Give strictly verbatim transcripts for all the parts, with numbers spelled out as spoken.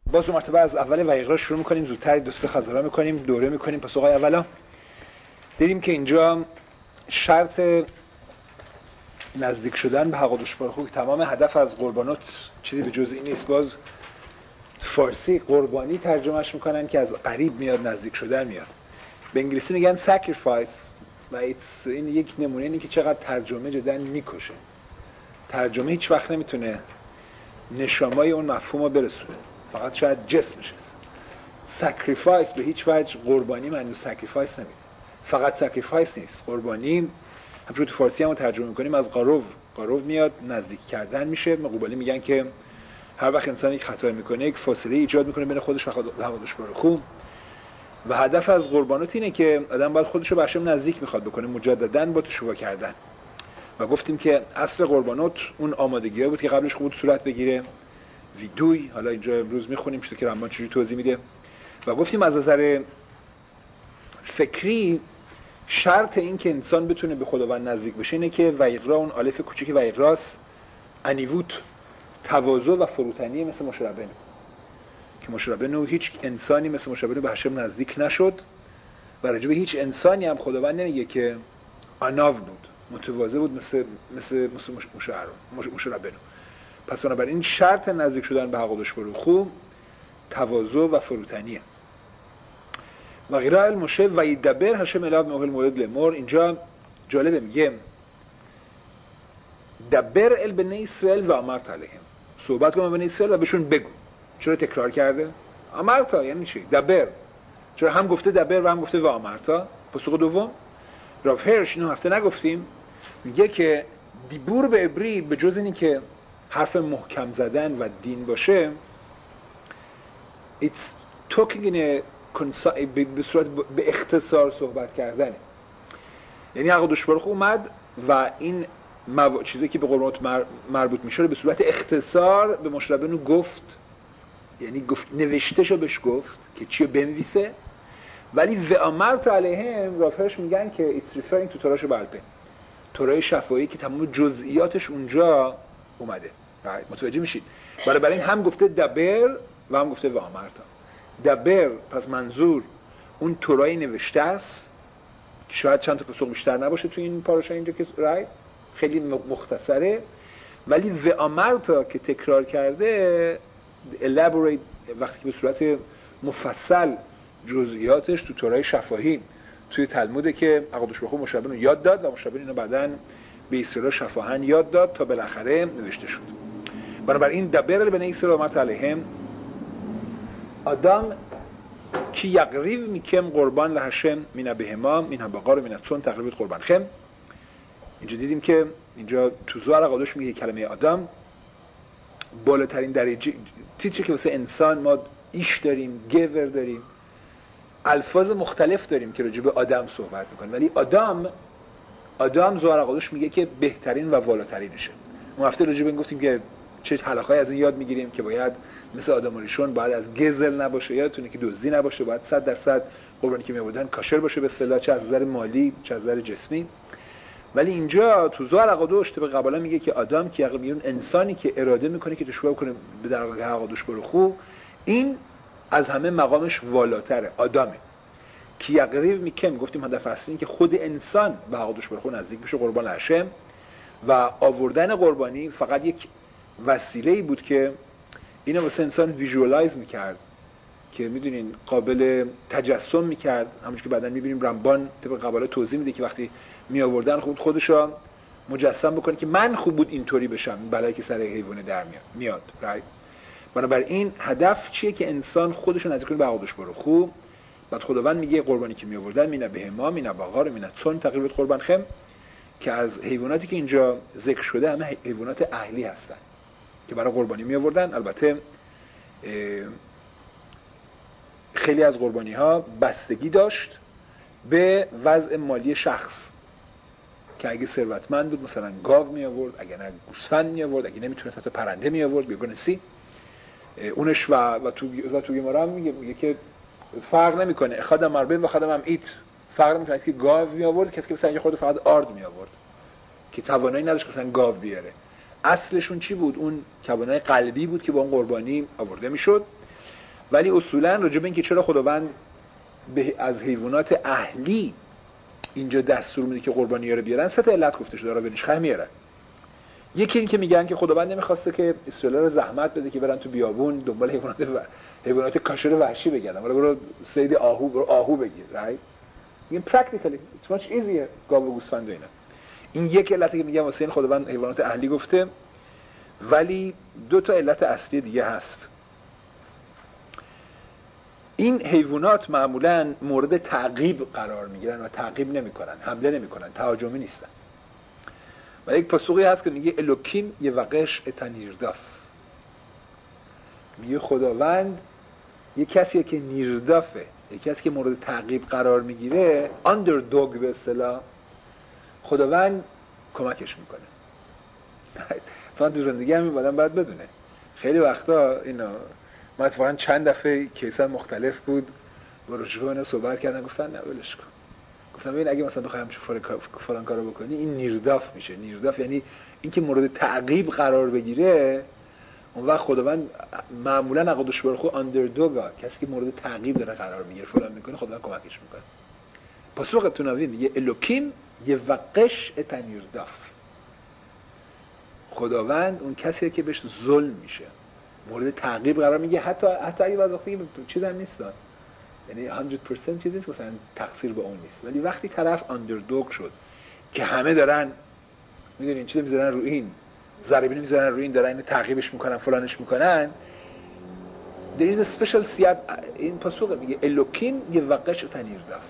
باز دو مرتبه از اول وقیقه شروع می‌کنیم، زودتر دو تا خزانه می‌کنیم، دوره می‌کنیم پاسخ‌های اولا. دیدیم که اینجا شرط نزدیک شدن به حق بارخو که تمام هدف از قربانات چیزی به جز این نیست. باز فارسی قربانی ترجمهش میکنن که از قریب میاد، نزدیک شدن میاد. به انگلیسی میگن sacrifice و این یک نمونه اینه که چقدر ترجمه جدا میکشه. ترجمه هیچ وقت نمیتونه نشامای اون مفهوم رو برسونه، فقط شاید جسمش هست. sacrifice به هیچ وجه قربانی معنی sacrifice نمیده. فقط sacrifice نیست، قربانی همچون تو فارسی هم ترجمه میکنیم از قاروف قاروف میاد، نزدیک کردن میشه. مقوبالی میگن که هر وقت انسان یک خطا میکنه یک فاصله ایجاد میکنه بین خودش و حوادث بارخو و هدف از قربانات اینه که آدم باید خودش رو به هشم نزدیک میخواد بکنه، مجدداً با تشویق کردن. و گفتیم که اصل قربانات اون آمادگی‌ها بود که قبلش خوب صورت بگیره، ویدوی. حالا اینجا امروز میخونیم چیزی که رمان چجوری توضیح میده. و گفتیم از نظر فکری شرط این که انسان بتونه به خداوند نزدیک بشه اینه که ویقرا، اون الف کوچیک ویقراست، انیوت، تواضع و فروتنی مثل مشربه که مشربه هیچ انسانی مثل مشربه به هشم نزدیک نشد و راجع به هیچ انسانی هم خداوند نمیگه که اناو بود، متواضع بود مثل مثل مشربه. پس بنابراین شرط نزدیک شدن به حق بارخو تواضع و فروتنیه. و غیره المشه و یدبر هشم الیه بموهل مولد لمر. اینجا جالبه میگه دبر ال بنی اسرائیل و امرت علیهم، صحبت کن با بنی اسرائیل و بهشون بگو. چرا تکرار کرده؟ امرتا یعنی چی؟ دبر. چرا هم گفته دبر و هم گفته و امرتا؟ پاسخ دوم راف هرش اینو هفته نگفتیم، میگه که دیبور به عبری به جز اینی که حرف محکم زدن و دین باشه، it's talking in a به صورت به اختصار صحبت کردنه. یعنی حق بارخو اومد و این مو... چیزی که به قربانات مر... مربوط میشه به صورت اختصار به مشربه گفت، یعنی گفت نوشته شو بهش گفت که چی بنویسه. ولی و امرت علیهم رافرش میگن که it's referring to توراش بلپه، تورای شفاهی که تمام جزئیاتش اونجا اومده. متوجه میشید؟ برای برای این هم گفته دبر و هم گفته و امرتا. دبر پس منظور اون تورای نوشته است که شاید چند تا پاسخ بیشتر نباشه تو این پاراشا اینجا که رایت خیلی مختصره، ولی و امرتا که تکرار کرده elaborate وقتی که به صورت مفصل جزئیاتش تو تورای شفاهی توی تلموده که عقدش بخو مشابه رو یاد داد و مشابه اینو بعداً به اسرائیل شفاهن یاد داد تا بالاخره نوشته شد. بنابراین دبر بنی اسرائیل امرت علیهم آدم کی یقریب میکم قربان لهشم من بهما من بقار من چون تقریبت قربان خم. اینجا دیدیم که اینجا تو زوار قادش میگه کلمه آدم بالاترین درجه تیچه که واسه انسان ما ایش داریم، گیور داریم، الفاظ مختلف داریم که راجع به آدم صحبت میکنیم، ولی آدم آدم زوار قادش میگه که بهترین و والاترینشه. اون هفته راجع به این گفتیم که چه حلقه‌ای از این یاد میگیریم که باید مثل آدم و ریشون باید از گزل نباشه، یادتونه که دزدی نباشه، باید صد درصد قربانی که می‌آوردن کاشر باشه به اصطلاح، چه از نظر مالی چه از نظر جسمی. ولی اینجا تو زوار قادش طبق قبلا میگه که آدم که یقیبون انسانی که اراده میکنه که تشویق کنه به درگاه قادش بارخو، این از همه مقامش والاتره. آدمه که یقریب میکن، گفتیم هدف اصلی این که خود انسان به قادش بارخو نزدیک بشه، قربان هشم. و آوردن قربانی فقط یک وسیله‌ای بود که اینو واسه انسان ویژوالایز میکرد، که میدونین قابل تجسم میکرد، همونش که بعداً میبینیم رمبان طبق قباله توضیح میده که وقتی می آوردن خود خودش رو مجسم بکنه که من خوب بود اینطوری بشم، بلایی که سر حیوانه در میاد میاد رایت. بنابراین هدف چیه که انسان خودش رو نزدیک کنه به عقدش بارخو. بعد خداوند میگه قربانی که می آوردن مینا بهما مینا بقار مینا چون تقریبت قربان خم، که از حیواناتی که اینجا ذکر شده همه حیوانات اهلی هستن که برای قربانی می آوردن. البته خیلی از قربانی ها بستگی داشت به وضع مالی شخص، که اگه ثروتمند بود مثلا گاو می آورد، اگه نه گوسفند می آورد، اگه نمیتونست حتی پرنده می آورد بیگونسی اونش. و و تو و تو گمارا هم میگه میگه که فرق نمیکنه اخادم مربین و خادم هم ایت، فرق نمیکنه کسی که گاو می آورد کسی که مثلا خود فقط آرد می آورد که توانایی نداشت مثلا گاو بیاره. اصلشون چی بود؟ اون توانایی قلبی بود که با اون قربانی آورده میشد. ولی اصولا راجع به اینکه چرا خداوند به از حیوانات اهلی اینجا دستور میده که قربانی‌ها رو بیارن، سه تا علت گفته شده را بنش خه میارن. یکی این که میگن که خداوند نمیخواسته که اسرائیل رو زحمت بده که برن تو بیابون دنبال حیوانات و... حیوانات کاشر وحشی بگردن، ولی برو صید آهو، برو آهو بگیر، right؟ میگن practically it's much easier گاو و گوسفند و اینا. این یک علتی که میگم واسه این خداوند حیوانات اهلی گفته. ولی دو تا علت اصلی دیگه هست. این حیوانات معمولاً مورد تعقیب قرار میگیرن و تعقیب نمیکنن، حمله نمیکنن، تهاجمی نیستن. و یک پاسخی هست که میگه الوکیم یه وقش اتنیرداف، میگه خداوند یه کسیه که نیردافه، یه کسی که مورد تعقیب قرار میگیره، آندردوگ به اصطلاح، خداوند کمکش میکنه. فقط تو زندگی همین آدم باید بدونه. خیلی وقتا اینا من اتفاقا چند دفعه کیس‌های مختلف بود با رجوع اینا صحبت کردن، گفتن نه ولش کن. گفتم ببین اگه مثلا بخوایم فلان کارو بکنی این نیرداف میشه. نیرداف یعنی اینکه مورد تعقیب قرار بگیره، اون وقت خداوند معمولا عقدش برخو آندردوگا، کسی که مورد تعقیب داره قرار میگیره فلان میکنه، خداوند کمکش میکنه. پاسختون نوید میگه الوکیم یه وقش اتنیرداف، خداوند اون کسیه که بهش ظلم میشه، مورد تعقیب قرار میگه، حتی حتی اگه بعضی وقتی چیزا نیستن، یعنی صد درصد چیزی نیست مثلا تقصیر به اون نیست، ولی وقتی طرف آندردوگ شد که همه دارن میدونین چیزا میذارن رو این، ضربه میذارن رو این، دارن اینو تعقیبش میکنن، فلانش میکنن، there is a special سیاد. این پاسخ میگه الوکین یه وقش تنیرداف،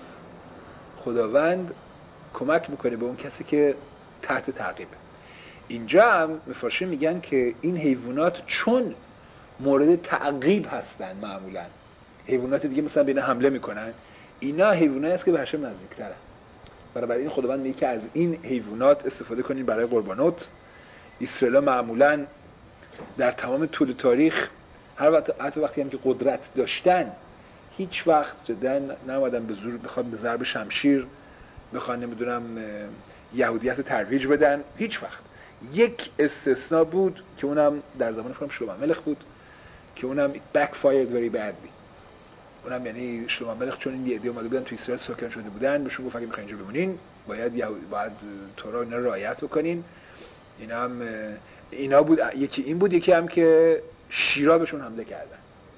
خداوند کمک میکنه به اون کسی که تحت تعقیبه. اینجا هم مفارشین میگن که این حیوانات چون مورد تعقیب هستن، معمولا حیوانات دیگه مثلا بین حمله میکنن، اینا حیواناتی است که به هشم نزدیکترن. برای این خداوند میگه که از این حیوانات استفاده کنین برای قربانات. اسرائیل معمولا در تمام طول تاریخ هر وقت حتی وقتی هم که قدرت داشتن هیچ وقت جدن نمادن به زور بخواد به ضرب شمشیر بخوان نمیدونم یهودیت ترویج بدن، هیچ وقت. یک استثناء بود که اونم در زمان فرام شلوملخ بود که اونم backfired very badly. اونم یعنی شلوملخ چون این ایده اومده بودن تو اسرائیل ساکن شده بودن، بهشون گفت اگه میخواین اینجا بمونین باید یهود باید تورا اینا رو رعایت بکنین. اینا هم اینا بود، یکی این بود، یکی هم که شیرا بهشون حمله کردن.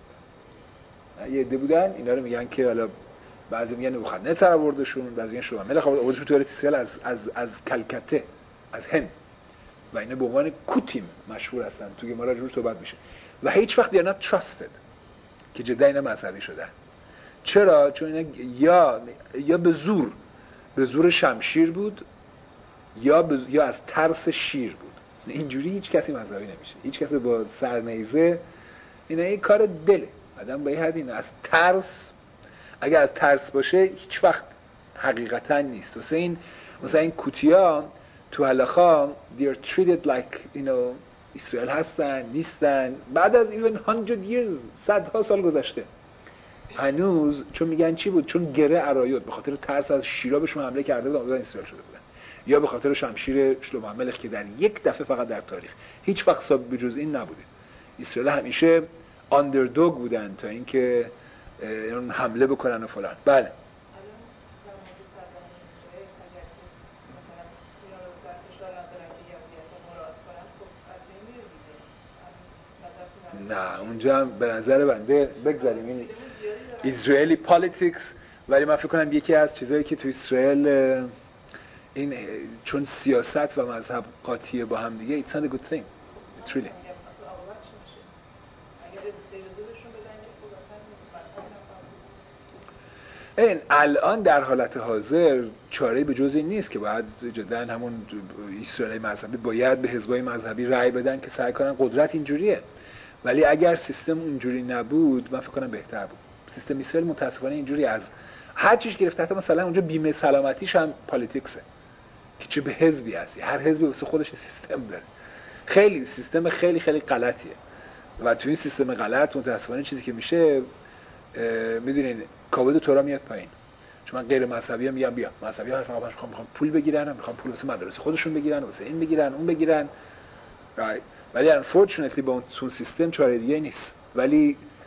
یه ایده بودن اینا رو میگن که حالا بعضی میگن نبوخدنصر آوردشون، بعضی میگن شلوملخ آوردشون تو اسرائیل از از از کلکته، از هند، و اینا به عنوان کوتیم مشهور هستن. تو گمارا جور صحبت میشه و هیچ وقت دیگه not trusted که جدا اینا مذهبی شدن. چرا؟ چون اینا یا یا به زور به زور شمشیر بود یا ب... یا از ترس شیر بود. اینجوری هیچ کسی مذهبی نمیشه. هیچ کسی با سرنیزه، اینا این کار دله. آدم با این حد اینا از ترس، اگر از ترس باشه هیچ وقت حقیقتا نیست. واسه این مثلا این کوتیا تو هلاخا they're treated like you know اسرائیل هستن نیستن. بعد از even hundred years صدها سال گذشته هنوز چون میگن چی بود؟ چون گره عرایات به خاطر ترس از شیرا بهشون حمله کرده بودن بودن اسرائیل شده بودن، یا به خاطر شمشیر شلوملخ که در یک دفعه فقط در تاریخ هیچ وقت سابق به جز این نبوده. اسرائیل همیشه آندردوگ بودن تا اینکه حمله بکنن و فلان. بله نه اونجا هم به نظر بنده بگذاریم این اسرائیلی پالیتیکس، ولی من فکر کنم یکی از چیزایی که تو اسرائیل این چون سیاست و مذهب قاطیه با هم دیگه it's not a good thing it's really. این الان در حالت حاضر چاره‌ای به جز این نیست که باید جدا همون اسرائیلی مذهبی باید به حزبای مذهبی رأی بدن که سعی کنن قدرت اینجوریه، ولی اگر سیستم اینجوری نبود من فکر کنم بهتر بود. سیستم اسرائیل متاسفانه اینجوری از هر چیز گرفته، حتی مثلا اونجا بیمه سلامتیش هم پالیتیکسه که چه به حزبی هستی، هر حزبی واسه خودش سیستم داره. خیلی سیستم خیلی خیلی غلطیه و تو این سیستم غلط متاسفانه چیزی که میشه میدونین کاود تورا میاد پایین. چون من غیر مذهبی ها میگم بیا مذهبی ها فقط میخوام میخوام پول بگیرن، میخوام پول واسه مدرسه خودشون بگیرن، واسه این بگیرن اون بگیرن right. ولی unfortunately با اون سیستم چاره دیگه نیست. ولی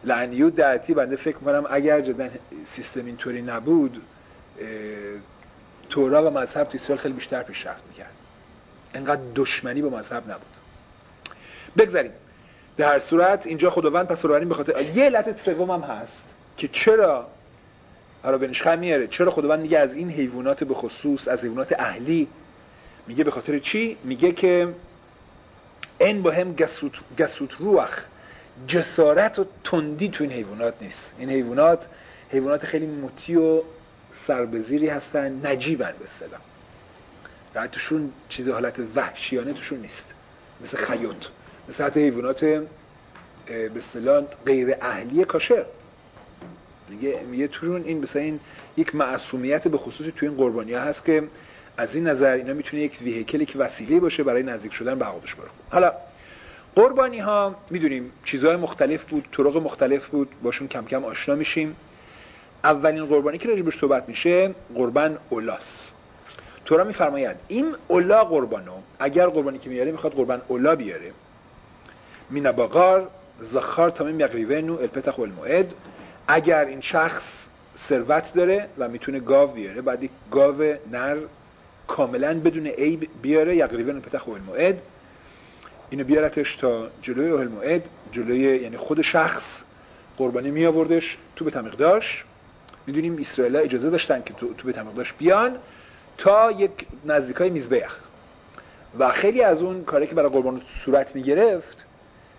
لعنیو دعتی بنده فکر میکنم اگر جدا سیستم اینطوری نبود تورا و مذهب تو اسرائیل خیلی بیشتر پیشرفت میکرد. انقدر دشمنی با مذهب نبود. بگذاریم. به هر صورت اینجا خداوند پس بنابراین به خاطر یه علت سوم هم هست که چرا عربنشخ میاره چرا خداوند میگه از این حیوانات به خصوص از حیوانات اهلی میگه به خاطر چی؟ میگه که این با هم گسوت, گسوت روح جسارت و تندی تو این حیوانات نیست. این حیوانات حیوانات خیلی مطیع و سربزیری هستن، نجیبن به اصطلاح. راه توشون چیز حالت وحشیانه توشون نیست، مثل خیاط، مثل حتی حیوانات به اصطلاح غیر اهلی کاشر. میگه میگه توشون این مثلا این یک معصومیت به خصوصی تو این قربانی‌ها هست که از این نظر اینا میتونه یک ویهیکلی که وسیله باشه برای نزدیک شدن به قدوس باره. حالا قربانی ها میدونیم چیزهای مختلف بود، طرق مختلف بود، باشون کم کم آشنا میشیم. اولین قربانی که راجبش صحبت میشه قربان اولاس. تورا میفرماید این اولا قربانو، اگر قربانی که میاره میخواد قربان اولا بیاره، مینا باقار زخار تامیم یقریونو الپتخ والموعد، اگر این شخص ثروت داره و میتونه گاو بیاره، بعد یک گاو نر کاملا بدون عیب بیاره، یقریون الپتخ والموعد، اینو بیارتش تا جلوی اهل موعد، جلوی یعنی خود شخص قربانی می آوردش تو بیت المقدس. میدونیم اسرائیل‌ها اجازه داشتن که تو تو بیت المقدس بیان تا یک نزدیکای میزبخ و خیلی از اون کاری که برای قربان صورت میگرفت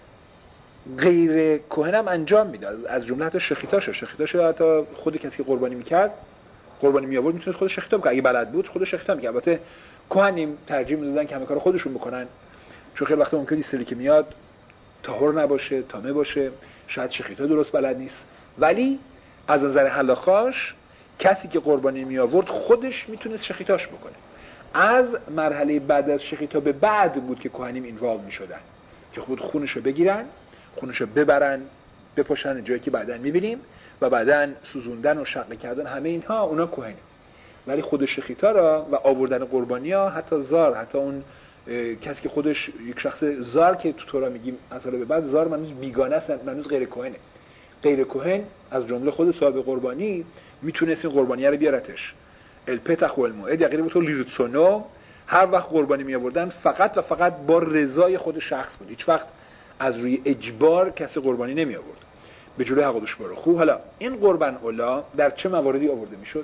غیر کهن هم انجام میداد، از جمله حتی شخیتاش شخیتاش حتی خود کسی که قربانی میکرد قربانی می آورد میتونه خود شخیتا بکنه، اگه بلد بود خود شخیتا میکرد. البته کهنیم ترجیح میدادن که همه کارو خودشون بکنن، چون خیلی وقتا ممکنه استری که میاد طاهر نباشه، تامه باشه، شاید شخیتا درست بلد نیست. ولی از نظر هلاخاش کسی که قربانی می آورد خودش میتونست شخیتاش بکنه. از مرحله بعد از شخیتا به بعد بود که کهنیم اینوالو میشدن که خود خونشو بگیرن، خونشو ببرن بپاشن جایی که بعداً میبینیم و بعداً سوزوندن و شقه کردن، همه اینها اونا کهنه. ولی خود شخیتا را و آوردن قربانی ها، حتی زار، حتی اون کسی که خودش یک شخص زار که تو تورا میگیم از حالا به بعد زار منوز بیگانه است، منوز غیر کهنه. غیر کهن از جمله خود صاحب قربانی میتونست این قربانی رو بیارتش الپتخ والموعد یقینا بود لیرتسونو، هر وقت قربانی می آوردن فقط و فقط با رضای خود شخص بود، هیچ وقت از روی اجبار کسی قربانی نمی آورد به جلوی حقودش باره. خوب، حالا این قربان اولا در چه مواردی آورده میشد؟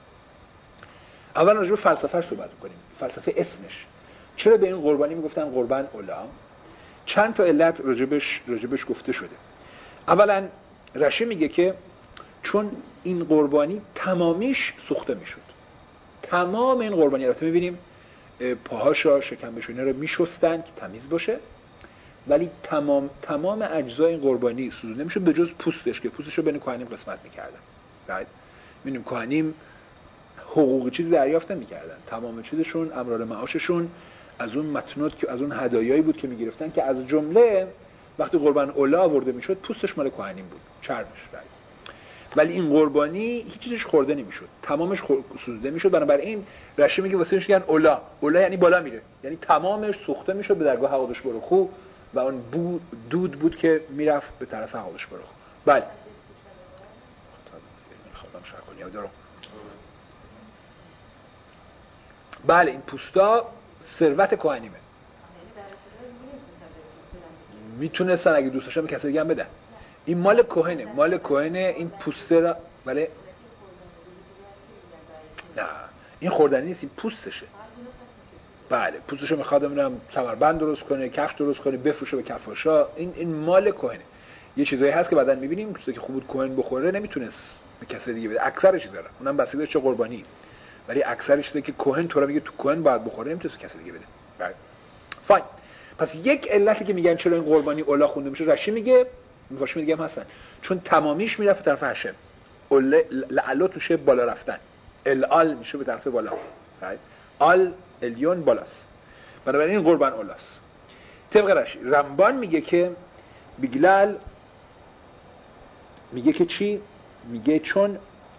اول راجع به فلسفه‌اش صحبت کنیم. فلسفه اسمش چرا به این قربانی میگفتن قربان اولا؟ چند تا علت راجبش راجبش گفته شده. اولا رشی میگه که چون این قربانی تمامیش سوخته میشد، تمام این قربانی رو میبینیم پاهاشا شکمش رو میشستن که تمیز باشه، ولی تمام تمام اجزای این قربانی سوزونده میشد به جز پوستش که پوستش رو بین کهنیم قسمت میکردن. بعد میبینیم کهنیم حقوقی چیز دریافت نمیکردن، تمام چیزشون امرار معاششون از اون متنوت که از اون هدایایی بود که میگرفتن، که از جمله وقتی قربان اولا آورده میشد پوستش مال کهنیم بود، چرمش. بعد ولی این قربانی هیچ چیزش خورده نمیشد، تمامش سوزونده میشد. بنابراین رشی میگه واسه اینش میگن اولا. اولا یعنی بالا میره، یعنی تمامش سوخته میشد به درگاه حقودش بروخو و اون بود دود بود که میرفت به طرف حقودش بروخو. بله بله این پوستا ثروت کهنیمه، میتونستن اگه دوست داشتن به کسی دیگه هم بدن. این مال کهنه، مال کهنه این پوسته را. ولی نه این خوردنی نیست، این پوستشه. بله پوستشو میخواد ببینم کمربند درست کنه، کفش درست کنه، بفروشه به کفاشا. این این مال کهنه. یه چیزایی هست که بعدن میبینیم چیزی که خوب بود کهن بخوره نمیتونست به کسی دیگه بده، اکثر چیزا رو، اونم بسیده چه قربانی، ولی اکثر چیزایی که کهن تو رو میگه تو کهن باید بخوره نمیتونست به کسی دیگه بده. بله فاین. پس یک علتی که میگن چرا این قربانی اولا خونده میشه، رشی میگه میفاش میگم هستن چون تمامیش میرفت طرف هشم. لعلو توشه بالا رفتن، الال میشه به طرف بالا، آل الیون بالاست، بنابراین این قربان اولاست. طبق رشی رمبان میگه که بگلال میگه که چی؟ میگه چون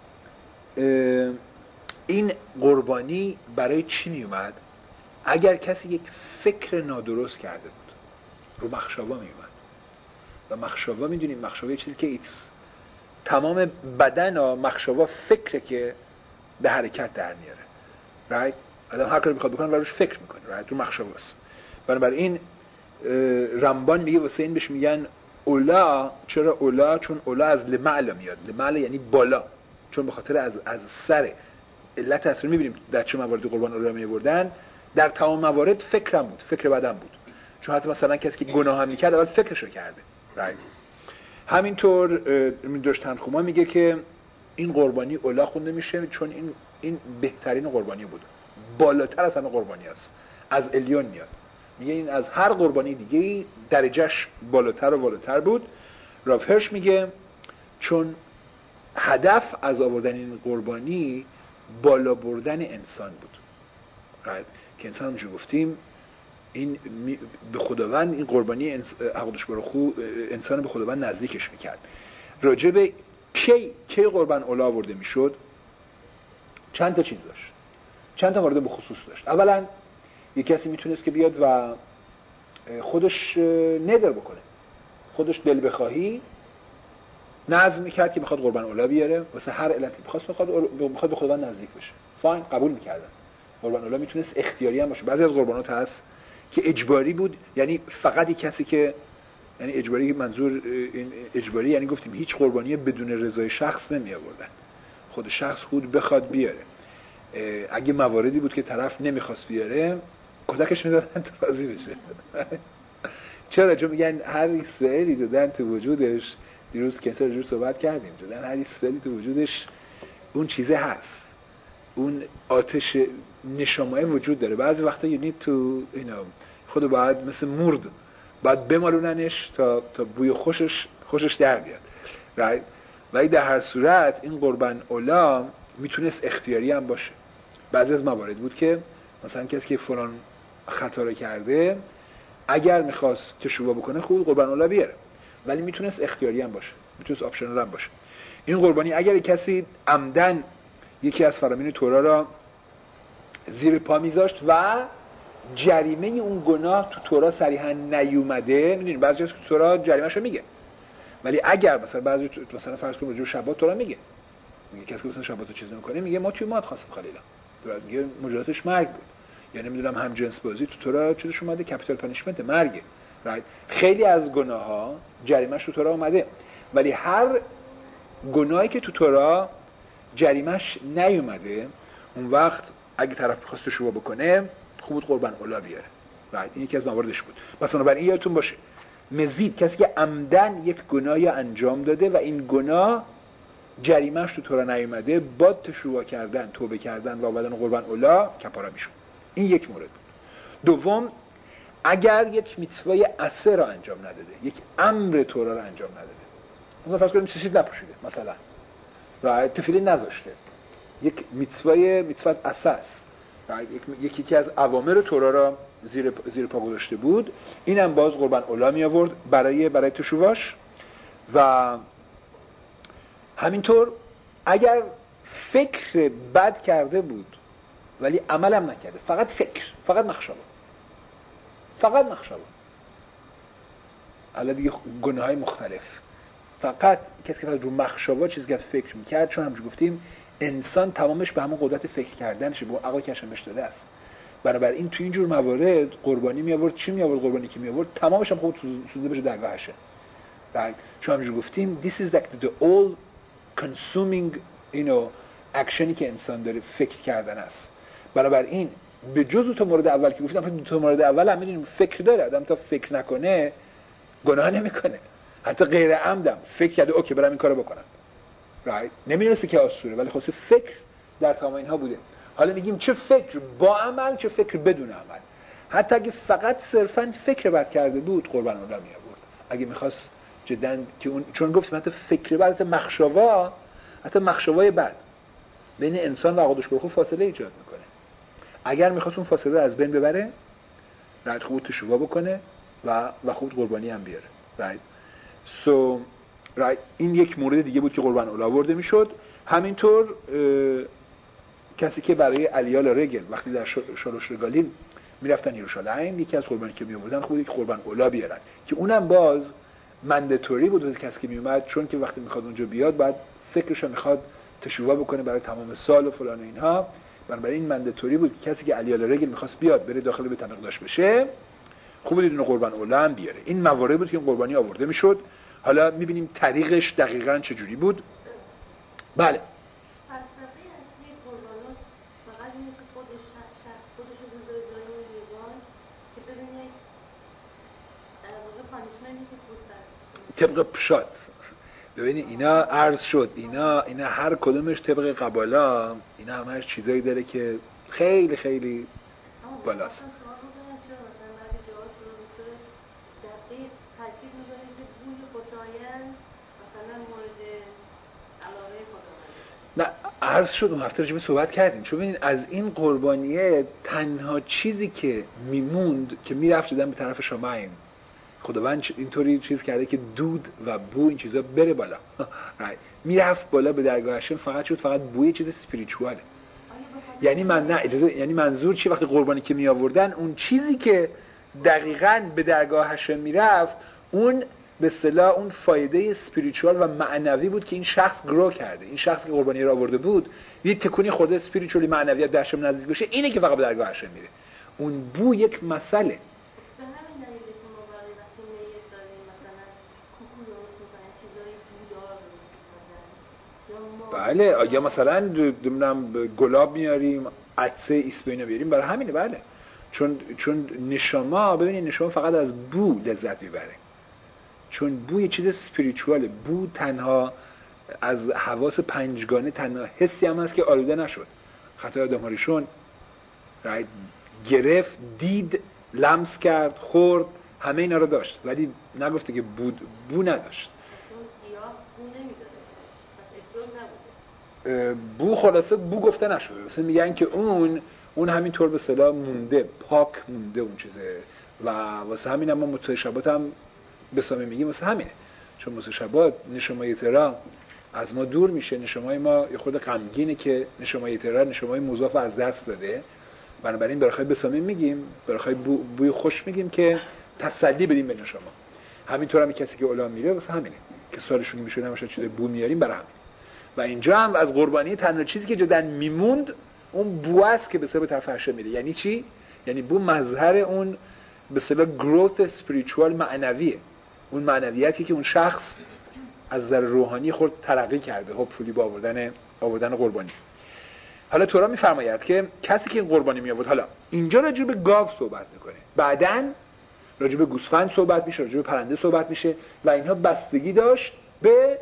این قربانی برای چی میومد؟ اگر کسی یک فکر نادرست کرده بود رو مخشابا میومد و مخشوا میدونیم مخشوا یه چیزی که ایکس تمام بدن ها مخشوا فکره که به حرکت در میاره. رایت آدم هر کاری میخواد بکنه و روش فکر میکنه. رایت رو مخشواست. بنابراین رمبان میگه واسه این بهش میگن اولا. چرا اولا؟ چون اولا از لمعلا میاد. لمعلا یعنی بالا، چون به خاطر از از سر. علت اصلی میبینیم در چه مواردی قربان اولا میبردن. در تمام موارد فکرم بود، فکر بدن بود. چون حتی مثلا کسی که گناه هم میکرد اول فکرشو کرده. رایت همینطور داشتنخوما میگه که این قربانی اولا خونده میشه چون این این بهترین قربانی بود، بالاتر از همه قربانی است، از الیون میاد. میگه این از هر قربانی دیگه درجهش بالاتر و بالاتر بود. راف هرش میگه چون هدف از آوردن این قربانی بالا بردن انسان بود. right. که انسان همونجور گفتیم این به خداوند این قربانی عقدش برخو انسان به خداوند نزدیکش میکرد. راجع به کی کی قربان اولا آورده میشد چند تا چیز داشت، چند تا مورد به خصوص داشت. اولا یک کسی میتونست که بیاد و خودش ندر بکنه، خودش دل بخواهی نظر میکرد که میخواد قربان اولا بیاره واسه هر علتی میخواست میخواد میخواد به خداوند نزدیک بشه. فاین، قبول میکردن. قربان اولا میتونست اختیاری هم باشه. بعضی از قربانات هست که اجباری بود، یعنی فقط یک کسی که یعنی اجباری، منظور این اجباری یعنی گفتیم هیچ قربانی بدون رضای شخص نمی آوردن، خود شخص خود بخواد بیاره. اگه مواردی بود که طرف نمیخواست بیاره کتکش میزدن تا راضی بشه. چرا؟ چون میگن هر اسرائیلی دادن تو وجودش، دیروز کسا رجوع صحبت کردیم، دادن هر اسرائیلی تو وجودش اون چیزه هست، اون آتش نشامای وجود داره. بعضی وقتا you need to you know خودو باید مثل مرد باید بمالوننش تا تا بوی خوشش خوشش در بیاد. right. ولی در هر صورت این قربان اولا میتونست اختیاری هم باشه. بعضی از موارد بود که مثلا کسی که فلان خطا رو کرده اگر میخواست تشوبه بکنه خوب قربان اولا بیاره، ولی میتونست اختیاری هم باشه، میتونست آپشنال هم باشه. این قربانی اگر کسی عمدن یکی از فرامین تورا را زیر پا میذاشت و جریمه اون گناه تو تورا صریحا نیومده، میدونید بعضی از تورا جریمه‌شو میگه، ولی اگر مثلا بعضی مثلا فرض کنیم جو شبات تورا میگه میگه کسی که مثلا شباتو چیز نمیکنه میگه ما توی مات خواستم خلیلا، میگه مجازاتش مرگ بود. یا نمیدونم هم جنس بازی تو تورا چیزش اومده کپیتال پانیشمنت مرگه. right. خیلی از گناه‌ها جریمه‌اش تو تورا اومده، ولی هر گناهی که تو تورا جریمه‌اش نیومده اون وقت اگه طرف خواست شروع بکنه خوب بود قربان اولا بیاره. right. این یکی از مواردش بود. پس بنابراین یادتون باشه مزید کسی که عمدن یک گناهی انجام داده و این گناه جریمه‌اش تو تورا نیومده با تشوع کردن، توبه کردن و آوردن قربان اولا کفاره میشه. این یک مورد بود. دوم، اگر یک میتوای عصر را انجام نداده، یک امر تورا را انجام نداده، مثلا فرض کنیم چیزی نپوشیده، مثلا راه تفیلین نذاشته، یک میتوای میتوای اساس، یکی یکی از اوامر تورا را زیر زیر پا گذاشته بود، اینم باز قربان اولا می آورد برای برای تشوواش. و همینطور اگر فکر بد کرده بود ولی عملم نکرده، فقط فکر، فقط مخشبه، فقط مخشبه، حالا دیگه گناه‌های مختلف، فقط کسی که رو مخشبه چیزی که فکر میکرد، چون همونجور گفتیم انسان تمامش به همون قدرت فکر کردنشه، به عقل کشم بهش داده است. بنابراین تو اینجور موارد قربانی می آورد، چی می آورد؟ قربانی که می آورد تمامش هم خود سوزونده بشه درگاهشه. right. چون همونجور گفتیم this is like the all consuming you know اکشنی که انسان داره فکر کردن است. بنابراین به جز تو مورد اول که گفتم، تو مورد اول هم میدونیم فکر داره، آدم تا فکر نکنه گناه نمیکنه، حتی غیر عمدم فکر کرده اوکی برام این کارو بکنم، right. نمیدونسته که آسوره ولی خلاص فکر در تمام اینها بوده. حالا میگیم چه فکر با عمل، چه فکر بدون عمل. حتی اگه فقط صرفا فکر بد کرده بود قربان اولا می آورد. اگه میخواست جدا که اون، چون گفتیم حتی فکر بد، حتی مخشوا، حتی مخشوای بد بین انسان و عقدش برخو فاصله ایجاد میکنه. اگر میخواست اون فاصله رو از بین ببره، رایت خوب تشوا بکنه و و خوب قربانی هم بیاره. رایت سو رایت این یک مورد دیگه بود که قربان اولا آورده میشد. همینطور کسی که برای علیال رگل وقتی در شالوش رگالین میرفتن یروشلایم، یکی از قربانی که می آوردن خود یک قربان اولا بیارن که اونم باز مندتوری بود واسه کسی که میومد، چون که وقتی میخواد اونجا بیاد بعد فکرش میخواد تشویق بکنه برای تمام سال و فلان و اینها، بنابراین این مندتوری بود که کسی که علی علی رگل میخواست بیاد بره داخل بیت المقدس بشه خوب بود اینو قربان اولا هم بیاره. این موارد بود که این قربانی آورده میشد. حالا میبینیم طریقش دقیقاً چجوری بود. بله طبق پشات. ببینید اینا عرض شد، اینا اینا هر کدومش طبق قبالا اینا همش چیزایی داره که خیلی خیلی بالاست. نه عرض شد اون هفته راجع به صحبت کردیم، چون ببینید از این قربانیه تنها چیزی که میموند که میرفت دادن به طرف شمایم، خداوند اینطوری چیز کرده که دود و بو این چیزا بره بالا میرفت بالا به درگاه هشم، فقط شد فقط بوی چیز اسپریچواله. یعنی من نه اجازه، یعنی منظور چی وقتی قربانی که می آوردن اون چیزی که دقیقاً به درگاه هشم میرفت اون به اصطلاح اون فایده اسپریچوال و معنوی بود که این شخص گرو کرده. این شخص که قربانی را آورده بود یه تکونی خورده اسپریچوالی معنویات در هشم نزدیک بشه، اینه که فقط به درگاه هشم میره. اون بو یک مسئله. بله یا مثلا نمیدونم گلاب میاریم، عطسه ایسپینو بیاریم، برای همینه. بله چون چون نشما ببینید نشما فقط از بو لذت میبره، چون بو یه چیز اسپریچواله. بو تنها از حواس پنجگانه تنها حسی هم هست که آلوده نشد. خطای آدم‌هاریشون گرفت، دید، لمس کرد، خورد، همه اینا رو داشت ولی نگفته که بود بو نداشت. بو خلاصه بو گفته نشده، مثلا میگن که اون اون همینطور به اصطلاح مونده، پاک مونده اون چیزه و واسه همین هم ما متشابهات هم بسامه میگیم واسه همینه، چون متشابهات نشمای ترا از ما دور میشه، نشمای ما یه خود غمگینه که نشمای ترا نشمای مضاف از دست داده، بنابراین برای بسامه میگیم، برای بو بوی خوش میگیم که تسلی بدیم به نشما. همینطور هم کسی که اعلام میره واسه همینه که سوالشون میشه نمیشه چیز بو میاریم برای همین. و اینجا هم از قربانی تنها چیزی که جدن میموند اون بو است که به سبب طرف هشه میره. یعنی چی؟ یعنی بو مظهر اون به اصطلاح گروت اسپریچوال معنویه، اون معنویتی که اون شخص از نظر روحانی خود ترقی کرده هوپفولی با آوردن آوردن قربانی. حالا تورا میفرماید که کسی که این قربانی می آورد، حالا اینجا راجع به گاو صحبت میکنه، بعداً راجع به گوسفند صحبت میشه، راجع به پرنده صحبت میشه و اینها بستگی داشت به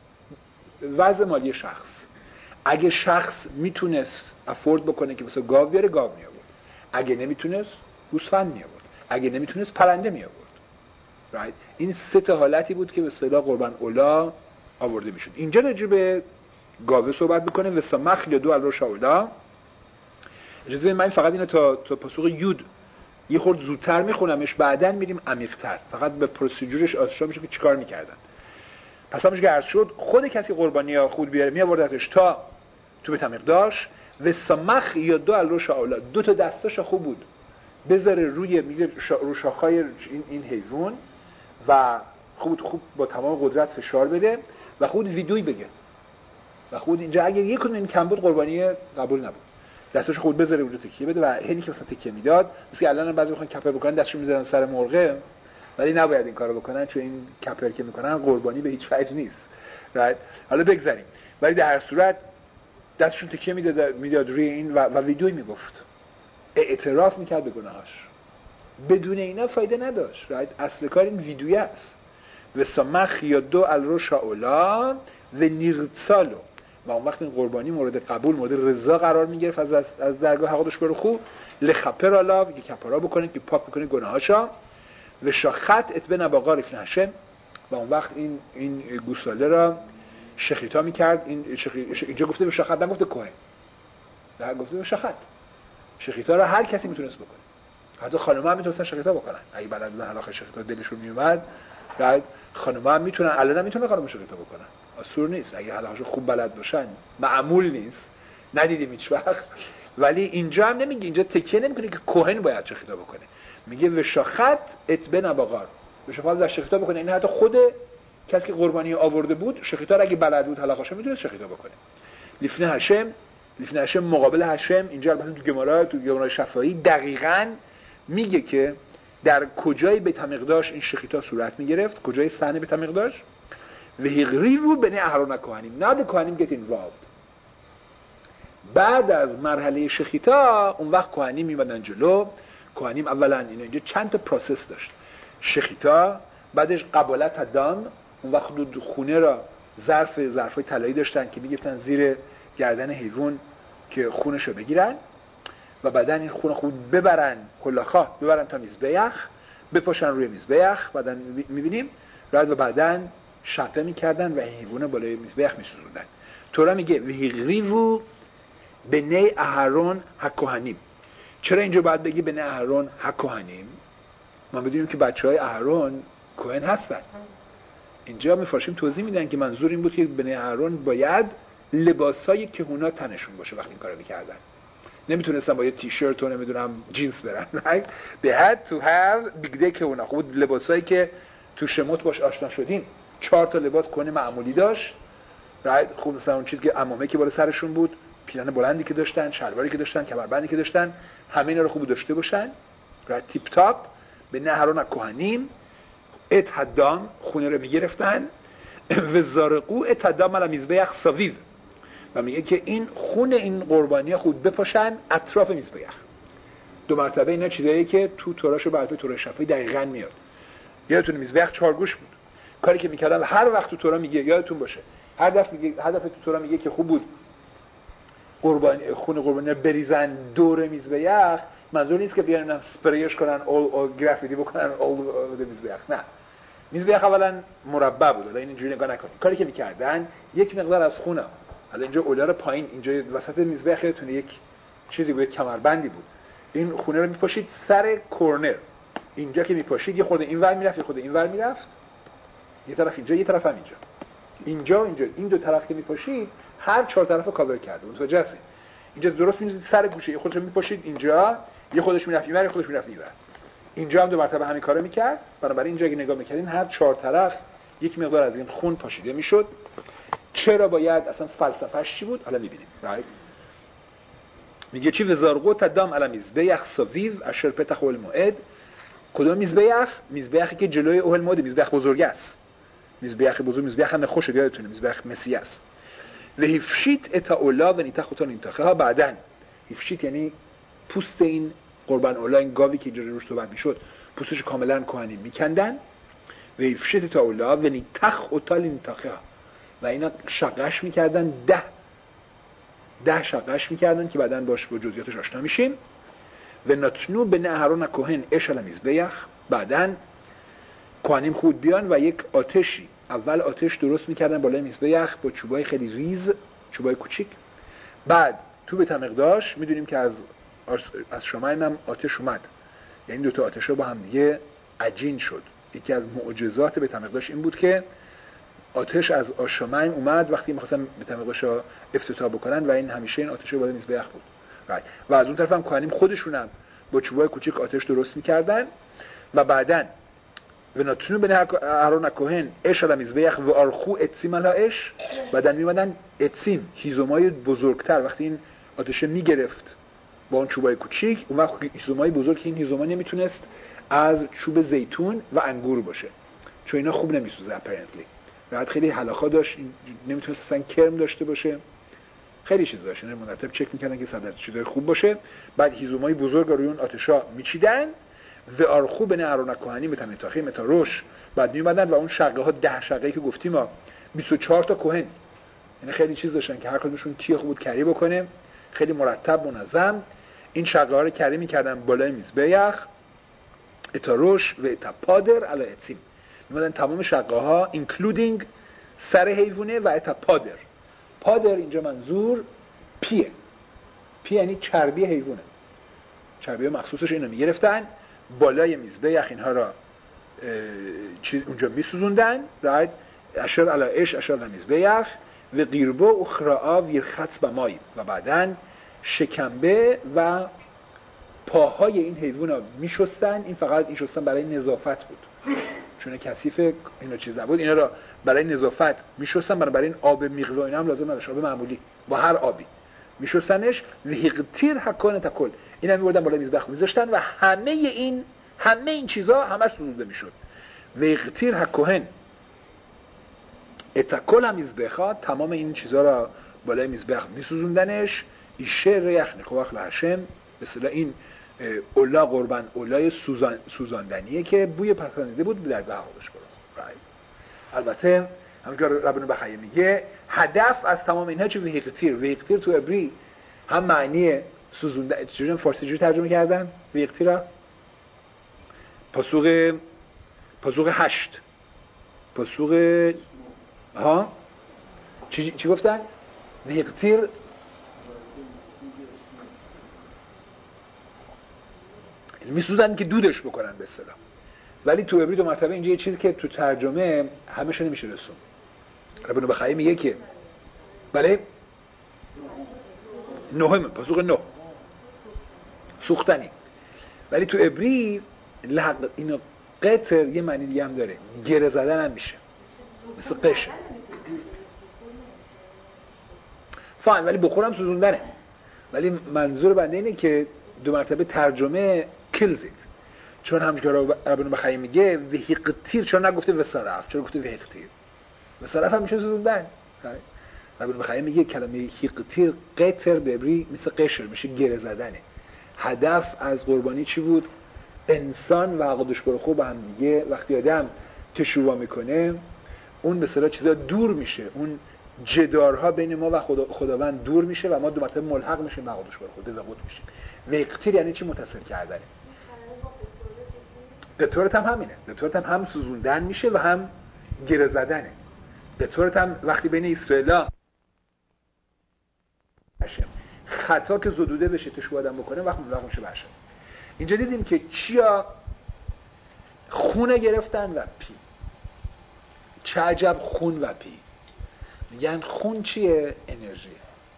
وضع مالی شخص. اگه شخص میتونست افورد بکنه که مثلا گاو بیاره، گاو می آورد. اگه نمیتونست گوسفند می آورد. اگه نمیتونست پرنده می آورد. right؟ این سه تا حالتی بود که به اصطلاح قربان اولا آورده میشد. اینجا راجع به گاو صحبت میکنه و سمخ یا دو الروش اولا. اجازه من فقط اینو تا تا پاسخ یود یه خورد زودتر میخونمش، بعداً میریم عمیق‌تر، فقط به پروسیجرش آشنا میشه که چیکار میکردن. پس همونش که عرض شد خود کسی قربانی ها خود بیاره می آوردتش تا تو بیت المقدس و سمخ یا دو الروش اولا، دو تا دستاش خوب بود بذاره روی میگه رو شاخهای این این حیوان و خود خوب با تمام قدرت فشار بده و خود ویدوی بگه و خود اینجا اگه یک کدوم این کم بود قربانی قبول نبود. دستاش خود بذاره اونجا تکیه بده و هنی که مثلا تکیه میداد، مثل الان بعضی میخوان کپر بکنن دستشون میذارن سر مرغ، ولی نباید این کارو بکنن چون این کپر که میکنن قربانی به هیچ وجه نیست. right؟ حالا بگذاریم، ولی در هر صورت دستشون تکیه میداد میداد روی این و, و ویدیوی میگفت، اعتراف میکرد به گناهاش. بدون اینا فایده نداشت. right؟ اصل کار این ویدیوی است. و سمخ یا دو الروش اولا و نیرتسالو، و اون وقت این قربانی مورد قبول، مورد رضا قرار میگرفت از از درگاه حقدش برو خوب لخپر الا که کفاره بکنه که پاک بکنه گناهاشا و شاخت اتبن اباقار افن هشم، و اون وقت این این گوساله را شخیتا میکرد. این شخی... اینجا گفته به شاخت، نگفته کوهن، نه گفته به شاخت. شخیتا را هر کسی میتونست بکنه، حتی خانم‌ها هم میتونستن شخیتا بکنن اگه بلد بودن حلاخه شخیتا دلشون میومد. بعد خانم‌ها هم میتونن، الان هم میتونن خانم شخیتا بکنن، اصور نیست اگه حلاخه خوب بلد باشن، معمول نیست، ندیدیم هیچ وقت. ولی اینجا هم نمیگه، اینجا تکیه نمیکنه که کوهن باید شخیتا بکنه، میگه و شاخت اتبن اباقار، به شفاعت در شخیتا بکنه. این حتی خود کسی که قربانی آورده بود شخیتا اگه بلد بود حلقه‌اشو میتونه شخیتا بکنه. لیفنه هشم، لیفنه هشم مقابل هشم. اینجا البته تو گمارا تو گمارا شفاعی دقیقاً میگه که در کجای بیت مقداش این شخیتا صورت میگرفت، کجای صحنه بیت مقداش. و هیغریو بنی اهرون کهنیم، not the kohanim get involved. بعد از مرحله شخیتا اون وقت کهنیم میمدن جلو. کهنیم اولا اینا اینجا چند تا پروسس داشت. شخیتا، بعدش قبالت دام، اون وقت خونه را ظرف ظرفای طلایی داشتن که میگفتن زیر گردن حیوان که خونشو بگیرن و بعدن این خون خود ببرن کلاخا ببرن تا میزبیخ، بپاشن روی میزبیخ، بعدن میبینیم بعد و بعدن شقه میکردن و حیوان بالای میزبیخ میسوزوندن. تورا میگه ویغریو بنی اهرون هکوهنیم. چرا اینجا باید بگی بنی اهرون هکوهنیم؟ ما بدونیم که بچهای اهرون کوهن هستن. اینجا میفرشیم توضیح میدن که منظور این بود که بنی اهرون باید لباسای کهونا تنشون باشه وقتی این کارو میکردن. نمیتونستن با یه تیشرت و نمیدونم جینز برن. right? They had to have big day کهونا. خب لباسایی که تو شموت باش آشنا شدیم، چهار تا لباس کهن معمولی داشت. right? خب مثلا اون چیزی که عمامه که بالا سرشون بود، پیرن بلندی که داشتن، شلواری که داشتن، کمربندی که داشتن، همه اینا رو خوب داشته باشن. right? تیپ تاپ. به نهران کهنیم اتحدام خونه رو میگرفتن و زارقو اتحدام علی میزبیخ ساویو و میگه که این خون این قربانی خود بپاشن اطراف میزبیخ. دو مرتبه اینا چیزایی که تو توراشو بعد تو تورای شفاعی دقیقاً میاد. یادتونه میزبیخ چهار گوش بود. کاری که میکردن هر وقت تو تورا میگه یادتون باشه هر دفعه میگه هر دفعه تو تورا میگه که خوب بود قربانی خون قربانی بریزن دور میزبیخ، منظور نیست که بیان اسپریش کنن اول او گرافیتی بکنن اول میزبیخ. نه، میزبیخ اولا مربع بود، حالا این اینجوری نگاه نکنید. کاری که میکردن یک مقدار از خونه، حالا اینجا اولار پایین، اینجا وسط میزبیخ یتونه یک چیزی بود، کمربندی بود، این خونه رو میپاشید سر کورنر. اینجا که میپاشید یه خود اینور میرفت یه خود اینور میرفت، یه طرف اینجا یه طرف هم اینجا، اینجا اینجا این دو طرف که میپاشید هر چهار طرفو کاور کرده. متوجه هستید؟ اینجا درست می‌ذارید سر گوشه، یه خودش میپاشید اینجا، یه خودش میرفت اینور، یه خودش میرفت اینور. اینجا هم دو مرتبه همین کارو میکرد. بنابراین اینجا اگه نگاه میکردین هر چهار طرف یک مقدار از این خون پاشیده میشد. چرا باید، اصلا فلسفه‌اش چی بود؟ حالا میبینیم. رایت میگه چی وزارگو تدام علی میزبیخ سویو اشر پتح الموعد. کدوم میزبیخ؟ میزبیخی که جلوی اوهل موعد، میزبیخ بزرگ است. میزبیخ بزرگ، میزبیخ نخوشه، یادتونه میزبیخ مسیح است. لهفشیت اتا اولا و نیتا خطان اینتاخه ها. بعدن هفشیت یعنی پوست این قربان اولا، این گاوی که اینجا روش صحبت میشد، پوستش کاملا کهنی میکندن. و هفشیت اتا اولا و نیتاخ اوتال اینتاخه ها، و اینا شقش میکردن، ده ده شقش میکردن که بعدن باش با جزئیاتش آشنا میشیم. و نتنو بن اهرون کهن اش علی میزبیخ. بعدن کهنیم خود بیان و یک آتشی، اول آتش درست میکردن بالای میزبیخ با چوبای خیلی ریز، چوبای کوچیک. بعد تو بیت مقداش میدونیم که از از شماین هم آتش اومد، یعنی دو تا آتشا با هم دیگه عجین شد. یکی از معجزات بیت مقداش این بود که آتش از آشامین اومد وقتی می‌خواستن بیت مقداش رو افتتاح بکنن و این همیشه این آتش بالای میزبیخ بود. و از اون طرف هم کهنیم خودشون هم با چوبای کوچیک آتش درست میکردن. و بعدن و نتونو بین اهرون کهن اش علی میزبیخ و آرخو اتسیم علاش. بعدن میمدن اتسیم، هیزومای بزرگتر، وقتی این آتش میگرفت با اون چوبای کوچیک، اون وقت هیزومای بزرگ، این هیزوما نمیتونست از چوب زیتون و انگور باشه چون اینا خوب نمیسوزه اپرنتلی. بعد خیلی حلاخا داشت، نمیتونست اصلا کرم داشته باشه، خیلی چیز داشت. اینا مرتب چک میکردن که صدر چیزای خوب باشه. بعد هیزومای بزرگ روی اون آتشا میچیدن و آرخو بن اهرون کهنی متن تاخی متا روش. بعد میومدن و اون شقه ها، ده شقه‌ای که گفتیم ما، بیست و چهار تا کهن، یعنی خیلی چیز داشتن که هر کدومشون تیه خوب بود کری بکنه، خیلی مرتب منظم. این شقه ها رو کری میکردن بالای میزبیخ اتا روش و اتا پادر علی اتسیم. میومدن تمام شقه ها اینکلودینگ سر حیوانه و اتا پادر. پادر اینجا منظور پیه، پی یعنی چربی حیوانه، چربی مخصوصش اینو میگرفتن بالای میزبیخ، اینها را چیز اونجا میسوزوندن. راید اشر علی اش اشر علی میزبیخ و قیربو اخراء ویرخط و مای. و بعدن شکمبه و پاهای این حیوان ها میشستن. این فقط این شستن برای نظافت بود، چون کثیف اینا چیز نبود، اینا را برای نظافت میشستن، برای این آب میغلا اینا هم لازم نداشت، آب معمولی با هر آبی میشستنش. وهیقتیر حکان تکل، اینا میبردن بالای میزبخ میذاشتن و همه این همه این چیزا همش سوزونده میشد. وهیقتیر حکوهن اتکل هم میزبخا، تمام این چیزا را بالای میزبخ میسوزوندنش. ایشه ریخ نخوخ لهشم، به اصطلاح این اولا قربان اولای سوزان سوزاندنیه که بوی پسندیده بود در بهارش کنه. البته همونجوری ربنا بخیه میگه هدف از تمام اینها چه وهیقتیر. وهیقتیر تو عبری هم معنی سوزوندن، چجوری فارسی جوری ترجمه کردن وهیقتیر را؟ پاسوق پاسوق هشت پاسوق ها چی چی گفتن؟ وهیقتیر میسوزن که دودش بکنن به اصطلاح. ولی تو عبری دو مرتبه اینجا یه چیزی که تو ترجمه همش نمیشه رسون. ربنا بخیه میگه که بله نهم پاسوق نه سوختنی، ولی تو عبری لحق اینو قطر یه معنی دیگه هم داره، گره زدن هم میشه، مثل قش فاین، ولی بخورم سوزوندنه. ولی منظور بنده اینه که دو مرتبه ترجمه کلزید، چون همچنان ربنا بخیه میگه وهیقتیر، چون نگفته وسارف، چون گفته وهیقتیر. وسارف هم میشه سوزوندن. ربنا بخیه میگه کلمه هیقتیر قطر به عبری مثل قشر میشه، گره زدنه. هدف از قربانی چی بود؟ انسان و عقدش برو خوب هم دیگه وقتی آدم تشووا میکنه اون به اصطلاح چیزا دور میشه، اون جدارها بین ما و خدا، خداوند دور میشه و ما دو مرتبه ملحق میشیم به عقدش برو خود تضاقط میشیم. وهیقتیر یعنی چی؟ متصل کردنه. قطورت هم همینه، قطورت هم هم سوزوندن میشه و هم گره زدنه. قطورت هم وقتی بین اسرائیلا خطا که زدوده بشه تشووا آدم بکنه وقت ملحق میشه به هشم. اینجا دیدیم که چیا خونه گرفتن و پی. چه عجب خون و پی. میگن خون چیه؟ انرژیه.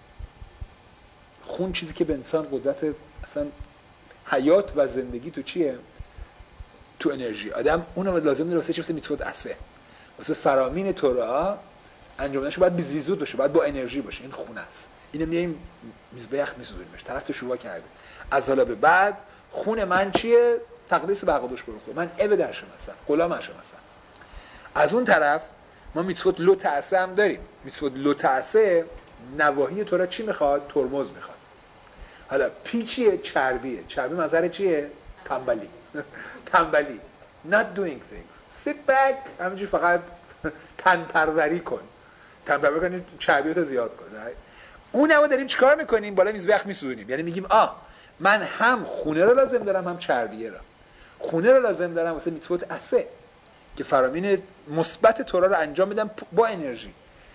خون چیزی که به انسان قدرت اصلا حیات و زندگی تو چیه؟ تو انرژی. آدم اونو لازم داره واسه چی؟ واسه میتفوت عسه، واسه فرامین تورا انجام دادنش باید بیزیزود باشه، باید با انرژی باشه. این خون است. اینو میایم میزبیخ میسوزونیمش، طرف تو شوا کرده. از حالا به بعد خون من چیه؟ تقدیس به عقدش برو خود. من عبد هاشم هستم، غلام هاشم هستم. از اون طرف ما میتفوت لو تعسه هم داریم. میتفوت لو تعسه نواحی تورا چی میخواد؟ ترمز میخواد. حالا پی چیه؟ چربیه. چربی مظهر چیه؟ تنبلی. تنبلی. not doing things. sit back همینجوری فقط تن پروری کن. تن پروری کنید چربیاتو زیاد کن. اون نوا داریم چیکار میکنیم؟ بالا میزبخ میسوزونیم. یعنی میگیم آه من هم خونه رو لازم دارم هم چربیه رو. خونه رو لازم دارم واسه میتفوت عسه که فرامین مثبت تورا رو انجام میدم با انرژی.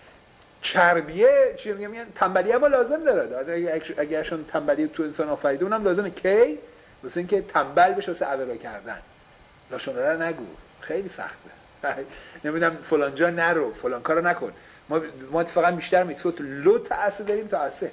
چربیه چی میگم؟ میگن تنبلی هم لازم داره. اگه اشون تنبلی تو انسان آفریده اونم لازمه کی واسه اینکه تنبل بشه واسه عبرا کردن. لاشون رو نگو، خیلی سخته. نمیدونم فلان جا نرو، فلان کارو نکن. ما ما اتفاقا بیشتر میتفوت لو تعسه داریم تا عسه.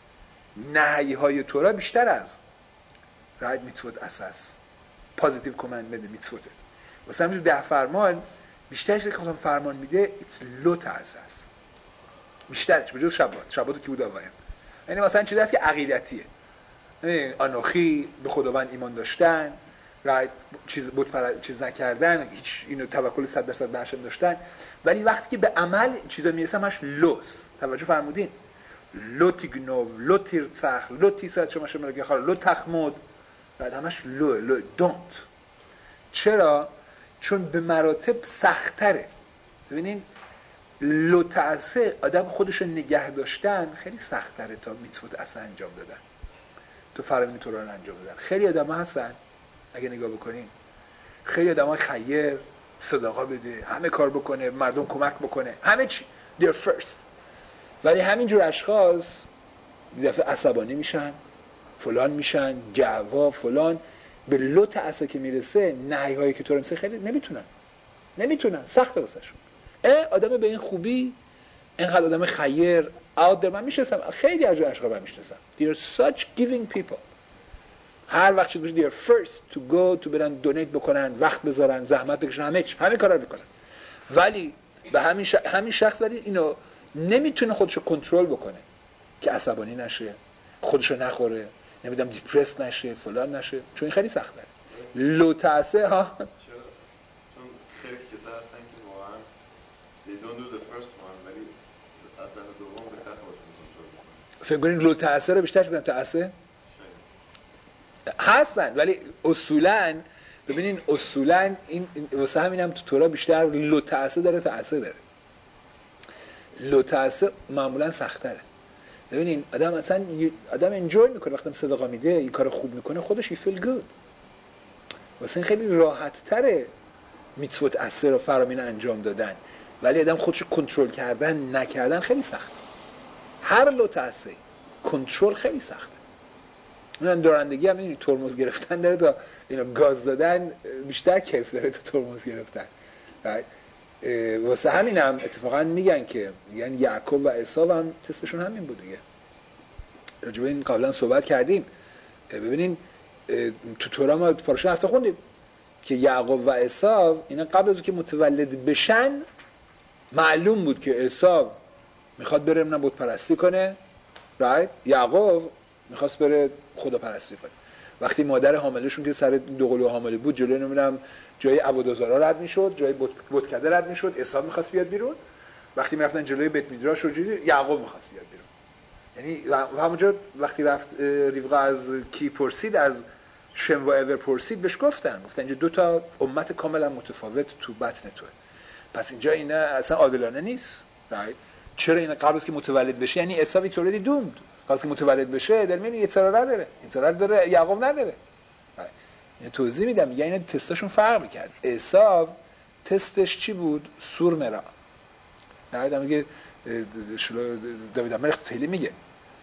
نهی های تورا بیشتر از راحت میتفوت اساس پوزیتیو کامند بده میتفوته. واسه همین ده فرمان بیشترش که خودم فرمان میده ایت لو تعسه است. بیشترش بجز شبات، شباتو کی بود آوایم. یعنی مثلا چیزی هست که عقیدتیه. یعنی آنوخی، به خداوند ایمان داشتن، راحت چیز بود پر چیز نکردن، هیچ اینو توکل صد درصد به هشم داشتن. ولی وقتی که به عمل چیزا میرسه همش لوس. توجه فرمودین؟ لو تیگنو، لو تیرتسخ، لو تیسات شما شما میگه خاله، لو تخمود، بعد همش لو لو دونت. چرا؟ چون به مراتب سخت‌تره. ببینین لو تعسه آدم خودشو نگه داشتن خیلی سخت‌تره تا میتفوت اصلا انجام دادن. تو فرامین تورا رو انجام دادن. خیلی آدم‌ها هستن اگه نگاه بکنین، خیلی آدم‌ها خیر، صدقه بده، همه کار بکنه، مردم کمک بکنه، همه چی they're first. ولی همینجور اشخاص دفعه عصبانی میشن، فلان میشن، جوا فلان، به لو تعسه که میرسه نهی هایی که تو رو میسه خیلی نمیتونن نمیتونن سخته واسهشون. اه آدم به این خوبی اینقدر آدم خیر out there من میشناسم، خیلی از اشخاص من میشناسم they're such giving people. هر وقت چیز باشه they are first to go to برن دونیت بکنن، وقت بذارن، زحمت بکشن، همه چی همه کارا رو میکنن. ولی به همین ش... همین شخص ولی اینو نمیتونه خودشو کنترل بکنه که عصبانی نشه، خودشو نخوره، نمیدونم دیپرس نشه، فلان نشه، چون این خیلی سخته. لو تاسه ها چون خیلی کسا هستن که واقعا they don't do the first one ولی اصلا دوم بهتر خودشون کنترل میکنن. فکر کنید لو تاسه رو بیشتر شدن تاسه هستن، ولی اصولاً ببینین اصولاً این واسه همینم تو تورا بیشتر لو تاسه داره تاسه داره. لو تاسه معمولاً سخت‌تره. ببینین آدم اصلا آدم انجوی میکنه وقتی صدقه میده، این کار خوب میکنه، خودش فیل گود. واسه این خیلی راحت تره میتوت اثر و فرامین انجام دادن، ولی آدم خودشو کنترل کردن نکردن خیلی سخت. هر لو تاسه کنترل خیلی سخته. من دورندگی هم این ترمز گرفتن داره تا اینو گاز دادن بیشتر کیف داره تا ترمز گرفتن. واسه همین هم اتفاقا میگن که میگن یعقوب و عیسی هم تستشون همین بود دیگه. راجع به این قبلا صحبت کردیم. ببینین تو تورا ما پاراشا هفته خوندیم که یعقوب و عیسی اینا قبل از اینکه متولد بشن معلوم بود که عیسی میخواد بره نه بت پرستی کنه، رایت؟ یعقوب میخواست بره خدا پرستی کنه. وقتی مادر حاملشون که سر دو قلو حامله بود جلوی نمیدونم جای عبادتگزارا رد میشد، جای بتکده رد میشد، عیسی میخواست بیاد بیرون. وقتی میرفتن جلوی بیت میدراش و جوری یعقوب میخواست بیاد بیرون. یعنی همونجا وقتی رفت ریوقا از کی پرسید، از شم و اور پرسید، بهش گفتن گفتن اینجا دو تا امت کاملا متفاوت تو بطن توه، پس اینجا اینا اصلا عادلانه نیست، رایت؟ چرا اینا قبل از که متولد بشه، یعنی عیسی ویتوردی دومد قبل از که متولد بشه در میبینی یه چرا نداره، این چرا داره یعقوب نداره. یعنی توضیح میدم میگه اینا تستاشون فرق میکرد. عیسی تستش چی بود؟ سور مرا. نه میگه داوود الملک خیلی میگه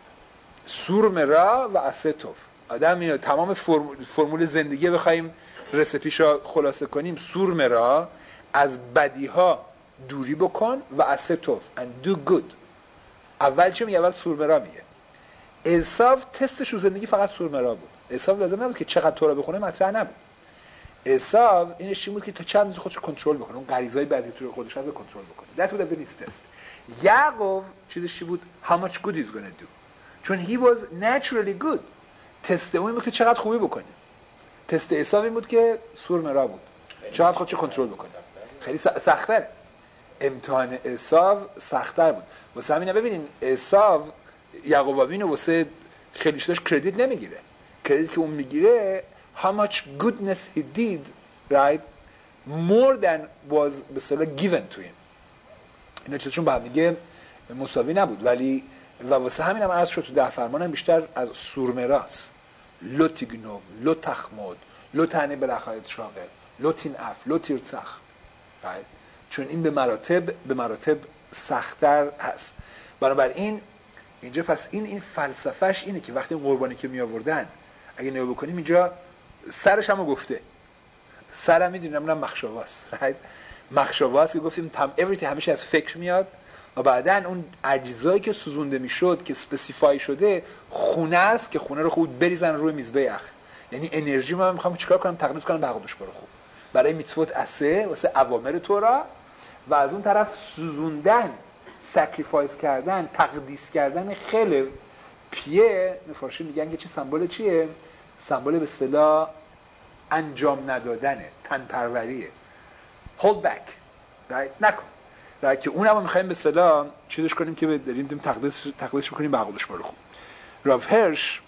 سور مرا و استوف. آدم اینو تمام فرمول, فرمول زندگی بخوایم رسپیشو خلاصه کنیم، سور مرا از بدیها دوری بکن و استوف and do good. اول چی میگه؟ اول سور مرا میگه. عیسی تستش رو زندگی فقط سور مرا بود. عیسی لازم نبود که چقدر تورا بخونه، مطرح نبود. عیسی اینش چی بود که تا چند روز خودش کنترل بکنه، اون غریزهای بدی تو خودش رو کنترل بکنه. That would have been his test. یعقوب چیزش چی بود؟ How much good he's going to do. چون he was naturally good. تست اون بود که چقدر خوبی بکنه. تست عیسی این بود که سور مرا بود. چقدر خودش کنترل بکنه. خیلی سخت‌تره. امتحان عیسی سخت‌تر بود. واسه همین ببینین عیسی یعقوب اینو واسه خیلیش داشت کردیت نمیگیره. کردیت که اون میگیره how much goodness he did, right, more than was به اصطلاح given to him. اینا چیزشون با هم دیگه مساوی نبود، ولی و واسه همین هم عرض شد تو ده فرمان هم بیشتر از سورمراست. لو تیگنو، لو تخمود، لو تنه برخایت شاغل، لو تین اف، لو تیرتسخ. right. چون این به مراتب به مراتب سخت‌تر هست. بنابراین اینجا پس این این فلسفهش اینه که وقتی قربانی که می آوردن اگه نگاه بکنیم اینجا سرش هم گفته، سرم میدونم نه مخشواست، right؟ مخشواست که گفتیم تام everything همیشه از فکر میاد و بعدن اون اجزایی که سوزونده میشد که اسپسیفای شده خونه است که خونه رو خوب بریزن روی میزبه. یعنی انرژی ما میخوام چیکار کنم؟ تقدیس کنم به عقدش برو خوب برای میتوت اسه واسه اوامر تورا، و از اون طرف سوزوندن، سکریفایس کردن، تقدیس کردن خیلی پیه نفارشی میگن که چه سمبل چیه؟ سمبل به اصطلاح انجام ندادنه، تنپروریه. hold back، right؟ نکن. right؟ که اونم رو میخواییم به اصطلاح چیزش کنیم که داریم دیم تقدیس تقدیسش بکنیم به عقلش برو خوب. راو هرش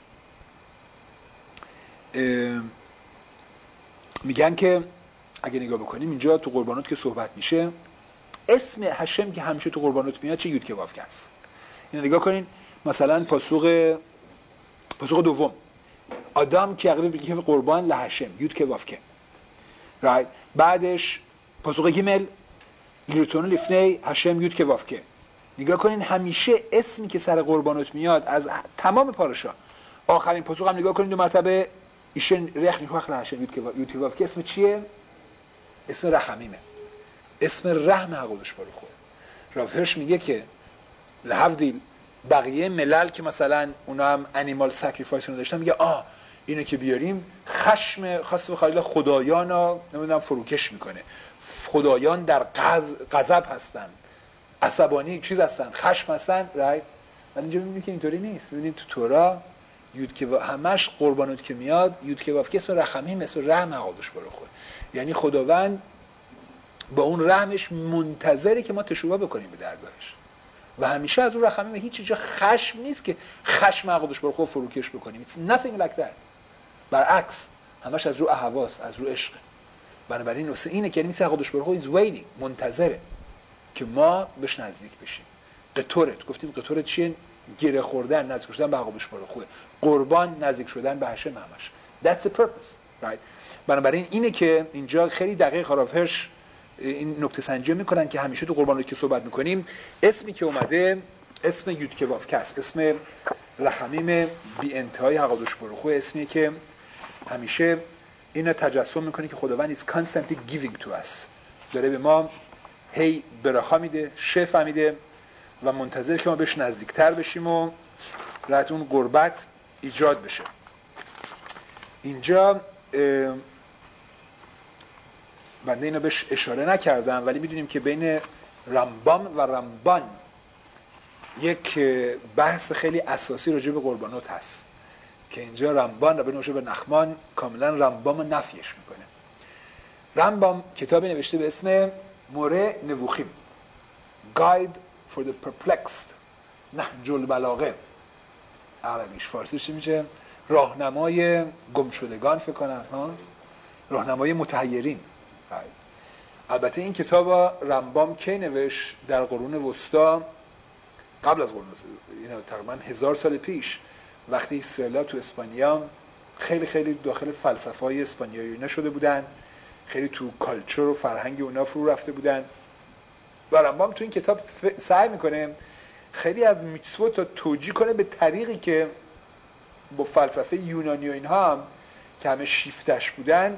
میگن که اگه نگاه بکنیم اینجا تو قربانات که صحبت میشه، اسم هشم که همیشه تو قربانات میاد چه یود که واف است. اینو نگاه کنین، مثلا پاسوق پاسوق دوم آدم که اقرب میگه قربان لهشم یود که واف که رایت. بعدش پاسوق گیمل لیرتون لفنی هشم یود که واف که. نگاه کنین همیشه اسمی که سر قربانات میاد از تمام پاراشا، آخرین پاسوق هم نگاه کنین دو مرتبه ایشن رخ نیخوخ لهشم یود که یود که واف که اسم چیه؟ اسم رحمیمه، اسم رحم حقودش برو خود. راو هرش میگه که لحفظیل بقیه ملل که مثلا اونا هم انیمال سکریفایس رو داشتن، میگه آه اینو که بیاریم خشم خاص و خالیل خدایان رو نمیدونم فروکش میکنه. خدایان در غضب هستن، عصبانی چیز هستن، خشم هستن، رایت. ولی اینجا میبینیم که اینطوری نیست. میبینیم تو تورا یود که همش قربانات که میاد، یود که واف که اسم رحمیم، اسم رحم عقادش برو خود، یعنی خداوند با اون رحمش منتظره که ما تشوبه بکنیم به درگاهش و همیشه از اون رحمیم هیچ جا خشم نیست که خشم عقادش برو خود فروکش بکنیم. It's nothing like that. برعکس همش از رو اهواس، از رو عشق. بنابراین واسه اینه که مثل عقادش برو خود is waiting، منتظره که ما بهش نزدیک بشیم. قطورت، گفتیم قطورت چیه؟ گره خوردن، نزدیک شدن به عقابش برو خوده. قربان، نزدیک شدن به هشم همش. That's the purpose, right? بنابراین اینه که اینجا خیلی دقیق راف هرش این نکته سنجی میکنن که همیشه تو قربان رو که صحبت میکنیم اسمی که اومده اسم یود که واف کس، اسم رحمیم بی انتهای عقابش برو خوده، اسمیه که همیشه اینو تجسم میکنه که خداوند is constantly giving to us، داره به ما هی برخا میده، شفا میده و منتظر که ما بهش نزدیکتر بشیم و رات اون قربت ایجاد بشه. اینجا بنده اینو بهش اشاره نکردم ولی میدونیم که بین رمبام و رمبان یک بحث خیلی اساسی راجع به قربانات هست که اینجا رمبان را بنوشه به نخمان کاملا رمبام نفیش میکنه. رمبام کتابی نوشته به اسم موره نووخیم، Guide for the Perplexed، نهج البلاغه عربیش، فارسیش چی میشه؟ راهنمای گمشدگان فکر کنم، ها؟ راهنمای متحیرین. البته این کتاب رمبام کی نوشت؟ در قرون وسطا، قبل از قرون وسطا، اینا تقریبا هزار سال پیش، وقتی اسرائیل تو اسپانیا خیلی خیلی داخل فلسفه‌های اسپانیایی اینا شده بودن، خیلی تو کالچر و فرهنگ اونا فرو رفته بودن و رمبام تو این کتاب سعی میکنه خیلی از میتسوت رو توجیه کنه به طریقی که با فلسفه یونانی و اینها هم که همه شیفتش بودن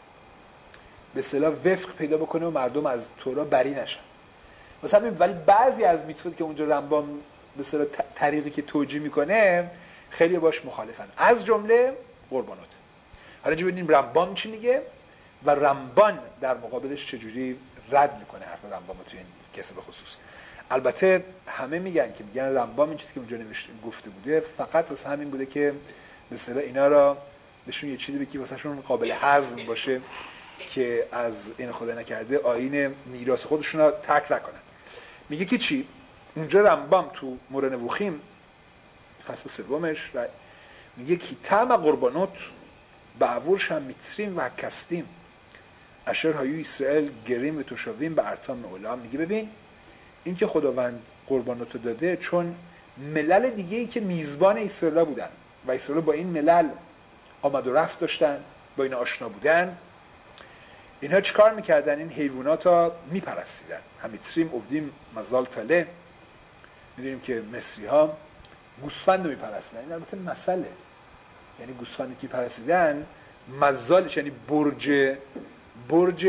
به اصطلاح وفق پیدا بکنه و مردم از تورا بری نشن. مثلا ولی بعضی از میتسوت که اونجا رمبام به اصطلاح طریقی که توجیه میکنه خیلی باش مخالفن، از جمله قربانات. حالا اینجا ببینیم رمبام چی میگه و رمبان در مقابلش چجوری رد میکنه حرف رمبام توی این کسه به خصوص. البته همه میگن که میگن رمبام این چیزی که اونجا نوشته گفته بوده فقط واسه همین بوده که به اصطلاح اینا را بهشون یه چیزی بگی واسهشون قابل هضم باشه که از این خدا نکرده آیین میراث خودشون رو ترک نکنن. میگه که چی؟ اونجا رمبام تو موره نووخیم فصل سومش میگه که تام قربانات بعور شم میتریم و کستیم اشر هایو اسرائیل گریم و توشاویم به ارتام اولا. میگه ببین این که خداوند قرباناتو داده چون ملل دیگه ای که میزبان اسرائیل بودن و اسرائیل با این ملل آمد و رفت داشتن، با این آشنا بودن، اینها چیکار میکردن؟ این حیوانات رو میپرستیدن. همیتریم افدیم مزال تله، میدونیم که مصری ها گوسفند رو میپرستیدن. این البته مسئله، یعنی گوسفندی که پرستیدن مزالش یعنی برج برج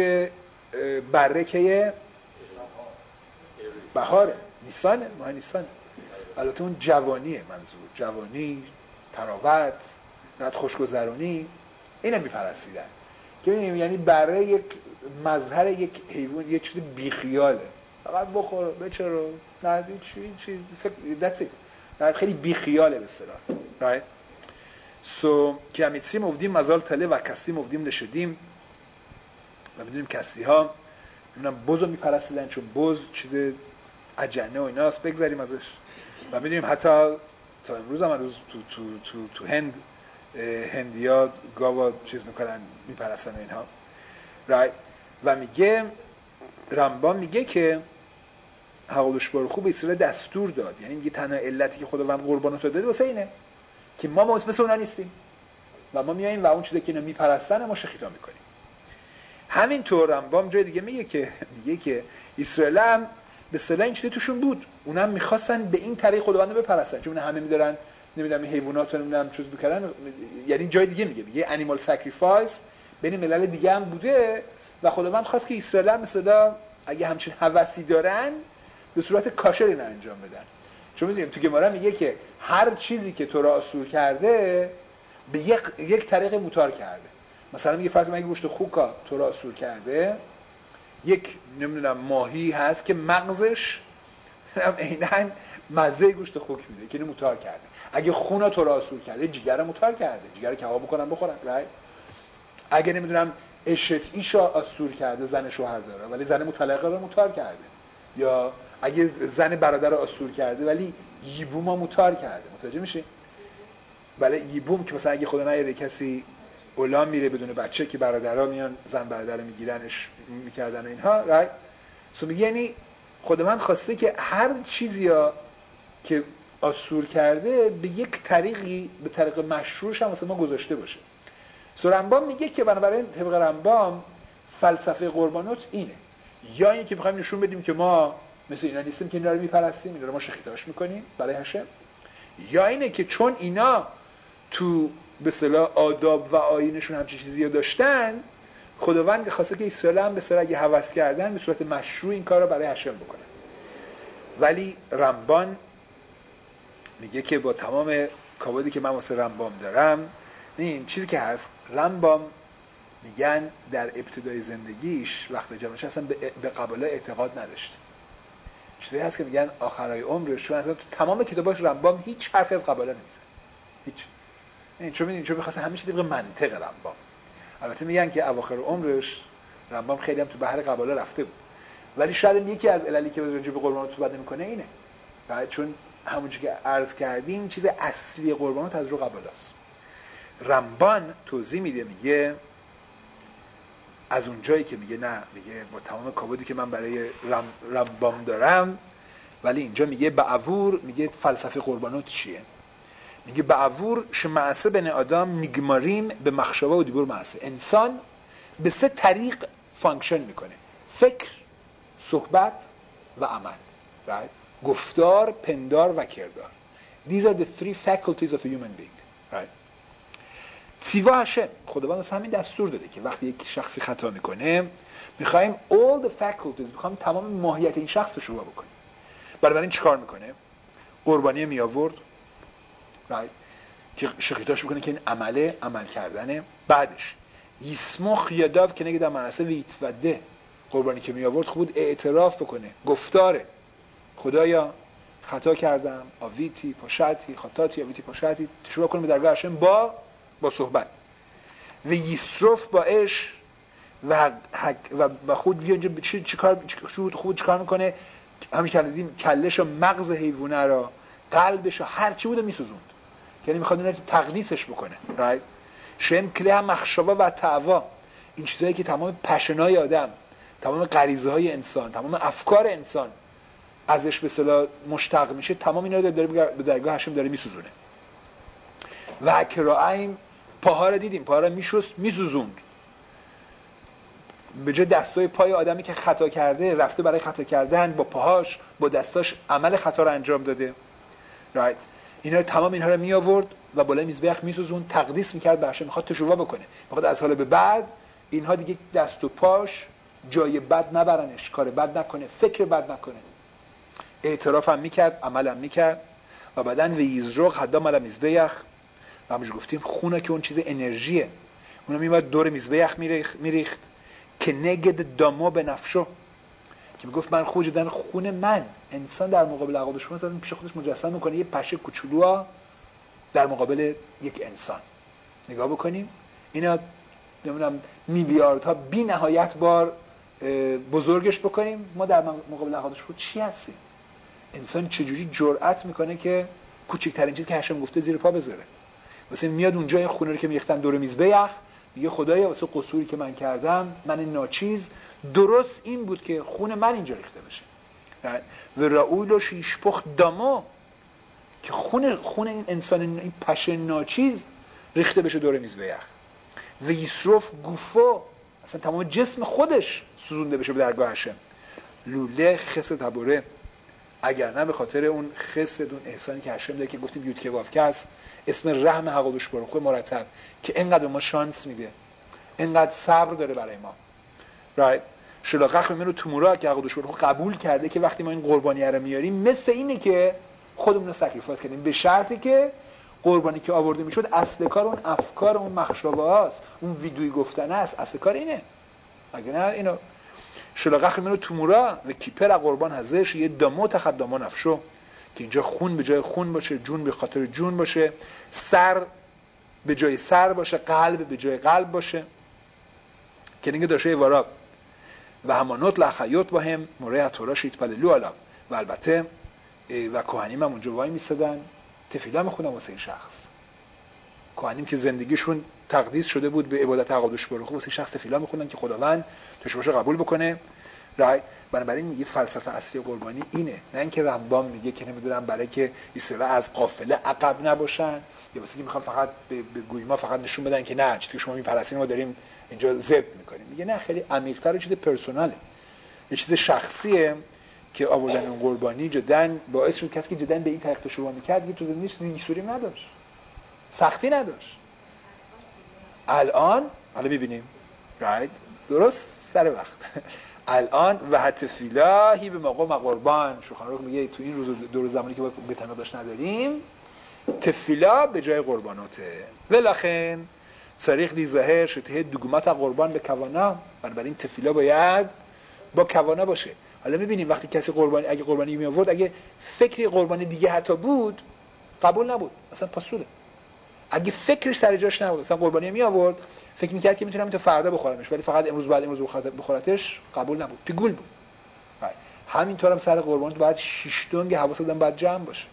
برکه بهاره، نیسانه، ماه نیسانه. البته اون جوانیه، منظور جوانی، تراوت، نهایت خوشگذرانی، اینو میپرستیدن که ببینیم یعنی برای یک مظهر یک حیوان یک چیز بیخیاله، فقط بخور بچرو، نه چی چی that's it، نه خیلی بیخیاله به اصطلاح، right. سو که امیتسیم افدیم مزال تله و کستیم افدیم نشدیم و میدونیم کستی ها میدونم بزو میپرستیدن چون بز چیز اجنه و ایناست، بگذاریم ازش. و میدونیم حتی تا امروز هم روز تو تو تو تو هند هندیا گاوا چیز میکنن میپرستن اینها، رایت. و میگه رمبان میگه که حقوقش بار خوب اسرائیل دستور داد، یعنی میگه تنها علتی که خداوند قربانات رو داده واسه اینه که ما مثل اونا نیستیم و ما میاییم و اون چیزی که اینا میپرستن ما شخیتا میکنیم. همینطور رمبان جای دیگه میگه که میگه که اسرائیل هم به اصطلاح این چیزی توشون بود، اونم میخواستن به این طریق خداوند رو بپرستن، چون همه میدارن نمیدونم حیوانات رو نمیدونم چیز میکردن، یعنی جای دیگه میگه میگه انیمال ساکریفایس بین ملل دیگه هم بوده و خداوند خواست که اسرائیل هم مثلا اگه همچین هوسی دارن به صورت کاشر اینا انجام بدن. چون میدونیم تو گمارا میگه که هر چیزی که تو را اسور کرده به یک یک طریق موتار کرده. مثلا میگه فرض اگه گوشت خوکا تو را اسور کرده، یک نمیدونم ماهی هست که مغزش عیناً مزه گوشت خوک میده که اینو موتار کرده. اگه خونا تو را اسور کرده، جگر موتار کرده، جگر کباب بکنن بخورن، right؟ اگه نمیدونم اشت ایشا اسور کرده، زن شوهر داره ولی زن مطلقه رو موتار کرده، یا اگه زن برادر رو اسور کرده ولی یبوم رو موتار کرده. متوجه میشی؟ ولی یبوم که مثلا اگه خدا نگیره کسی اولام میره بدون بچه که برادرها میان زن برادر رو میگیرنش میکردن و اینها، رایت؟ سو میگه یعنی خداوند خواسته که هر چیزی ها که اسور کرده به یک طریقی، به طریق مشروعش هم واسه ما گذاشته باشه. سو رمبام میگه که بنابراین طبق رمبام فلسفه قربانات اینه، یا اینه که میخوایم نشون بدیم که ما مثل اینا نیستیم که اینا رو میپرستیم، اینا رو ما شخیداش میکنیم برای هشم، یا اینه که چون اینا تو به اصطلاح آداب و آیینشون همچین چیزی رو داشتن، خداوند خواسته که اسرائیل هم به اصطلاح اگه هوس کردن به صورت مشروع این کار رو برای هشم بکنن. ولی رمبان میگه که با تمام کابودی که من واسه رمبام دارم، این چیزی که هست، رمبام میگن در ابتدای زندگیش وقتی جوانش اصلا به قباله اعتقاد نداشت. چیزی هست که میگن آخرای عمرش چون اصلا تو تمام کتاباش رمبام هیچ حرفی از قباله نمیزنه، هیچ. این چون میدونی چون می‌خواسته همیشه طبق منطق رمبام. البته میگن که اواخر عمرش رمبام خیلی هم تو بحر قباله رفته بود، ولی شاید یکی از عللی که راجع به قربانات صحبت نمی‌کنه اینه، بعد چون همونجوری که عرض کردیم چیز اصلی قربانات از رو قباله است. رمبان توضیح میده، میگه از اون جایی که میگه نه، میگه با تمام کابودی که من برای رم، رمبام دارم، ولی اینجا میگه بعور، میگه فلسفه قربانات چیه؟ میگه بعور شمعسه بن آدم نگماریم به مخشبه و دیبور معسه. انسان به سه طریق فانکشن میکنه: فکر، صحبت و عمل، right? گفتار، پندار و کردار. These are the three faculties of a human being, right? سیوا هشم، خداوند واسه همین دستور داده که وقتی یک شخصی خطا میکنه میخوایم all the faculties، میخوایم تمام ماهیت این شخص رو شروع بکنیم. بنابراین چیکار میکنه؟ قربانی می آورد، right؟ که شخیتاش بکنه که این عمله عمل کردنه. بعدش یسمخ یاداو که نگه در معصه ویت و ده، قربانی که می آورد خود اعتراف بکنه، گفتاره خدایا خطا کردم، آویتی پاشتی خطاتی آویتی پاشتی، شروع کنه به درگاه هشم با با صحبت. و یسرف با اش و و خود بیا اینجا چی چیکار خود چیکار میکنه؟ همین کردیم کلش و مغز حیوانه را، قلبش و هر چی بوده میسوزوند، یعنی میخواد اینا تقدیسش بکنه، رایت؟ شم کله مخشبه و تعوا، این چیزایی که تمام پشنای آدم، تمام غریزه های انسان، تمام افکار انسان ازش به اصطلاح مشتق میشه، تمام اینا رو داره به درگاه هشم داره میسوزونه. و کرایم پاها رو دیدیم، پاها رو میشست میسوزوند، به جای دستای پای آدمی که خطا کرده رفته برای خطا کردن با پاهاش با دستاش عمل خطا رو انجام داده، رایت؟ اینا تمام اینها رو می آورد و بالای میزبخ میسوزوند، تقدیس میکرد به هشم، میخواد تشویق بکنه، میخواد از حالا به بعد اینها دیگه دست و پاش جای بد نبرنش، کار بد نکنه، فکر بد نکنه. اعتراف هم میکرد، عمل هم میکرد. و بعدن و یزرق حدا مال میزبخ، و همونجور گفتیم خونه که اون چیز انرژیه، اونو میومد دور میزبخ میریخت میریخت که نگد دامو به نفشو، که میگفت من خوج دادن خون من، انسان در مقابل عقاب شما مثلا پیش خودش مجسم میکنه یه پشه کوچولو در مقابل یک انسان. نگاه بکنیم اینا نمیدونم میلیاردها بی نهایت بار بزرگش بکنیم، ما در مقابل عقاب شما چی هستیم؟ انسان چجوری جرأت میکنه که کوچکترین چیزی که هشم گفته زیر پا بذاره؟ واسه میاد اونجا خونه رو که میریختن دور میزبخ، میگه خدایا واسه قصوری که من کردم، من ناچیز، درست این بود که خون من اینجا ریخته بشه. و رئولش یشپخ دامو، که خون خون این انسان این پشه ناچیز ریخته بشه دور میزبخ. و یسرف گوفو، اصلا تمام جسم خودش سوزونده بشه به درگاه هشم. لوله خس تبوره، اگر نه به خاطر اون خس، اون احسانی که هشم داره که گفتیم یود که واف است، اسم رحم حقوقش برخواه مرتب که اینقدر ما شانس میده، اینقدر صبر داره برای ما، رایت؟ شلاقخ منو تومورا که حقوقش برخواه قبول کرده که وقتی ما این قربانی رو میاریم مثل اینه که خودمون رو سکریفاس کردیم، به شرطی که قربانی که آورده میشد اصل کار اون افکار اون مخشابه هاست، اون ویدوی گفتن است، اصل کار اینه. اگه نه اینو شلقخ منو تومورا و کیپر قربان هزش یه دامو تخداما نفشو، که اینجا خون به جای خون باشه، جون به خاطر جون باشه، سر به جای سر باشه، قلب به جای قلب باشه. که نگه داشته وارا و همانوت لحیات با هم موره تورا شیتپللو علا. و البته و کهنیم هم اونجا وای میستدن تفیلا میخونن واسه این شخص. کهنیم که زندگیشون تقدیس شده بود به عبادت عقادش برخو، واسه شخص تفیلا میخونن که خداوند تشویش قبول بکنه. رای بنابراین میگه فلسفه اصلی قربانی اینه، نه اینکه رمبام میگه که نمیدونم برای که اسرائیل از قافله عقب نباشن، یا واسه که میخوان فقط به, به گویما فقط نشون بدن که نه چطور شما میپرستین ما داریم اینجا ضبط میکنیم. میگه نه، خیلی عمیق‌تر، چیز پرسوناله، یه چیز شخصیه که آوردن اون قربانی جدا باعث شد کسی که جدا به این طریق تشویق میکرد دیگه تو زندگیش دیگه نداشت، سختی نداشت. الان حالا ببینیم رایت درست سر وقت الان و حتفیلاهی به موقع قربان شوخانروخ میگه تو این روز دو روز زمانی که به تنها داشت نداریم تفیلا به جای قرباناته. ولاخن صریح دی ظاهر شده دوگمت قربان به کوانا، بنابراین تفیلا باید با کوانا باشه. حالا میبینیم وقتی کسی قربانی اگه قربانی می آورد، اگه فکری قربانی دیگه حتی بود قبول نبود، اصلا پاسوله. اگه فکرش سر جاش نبود، مثلا قربانی می آورد فکر میکرد که میتونم تا فردا بخورمش ولی فقط امروز بعد امروز بخورتش، قبول نبود، پیگول بود. همینطور هم سر قربان باید شش دنگ حواس آدم باید جمع باشه.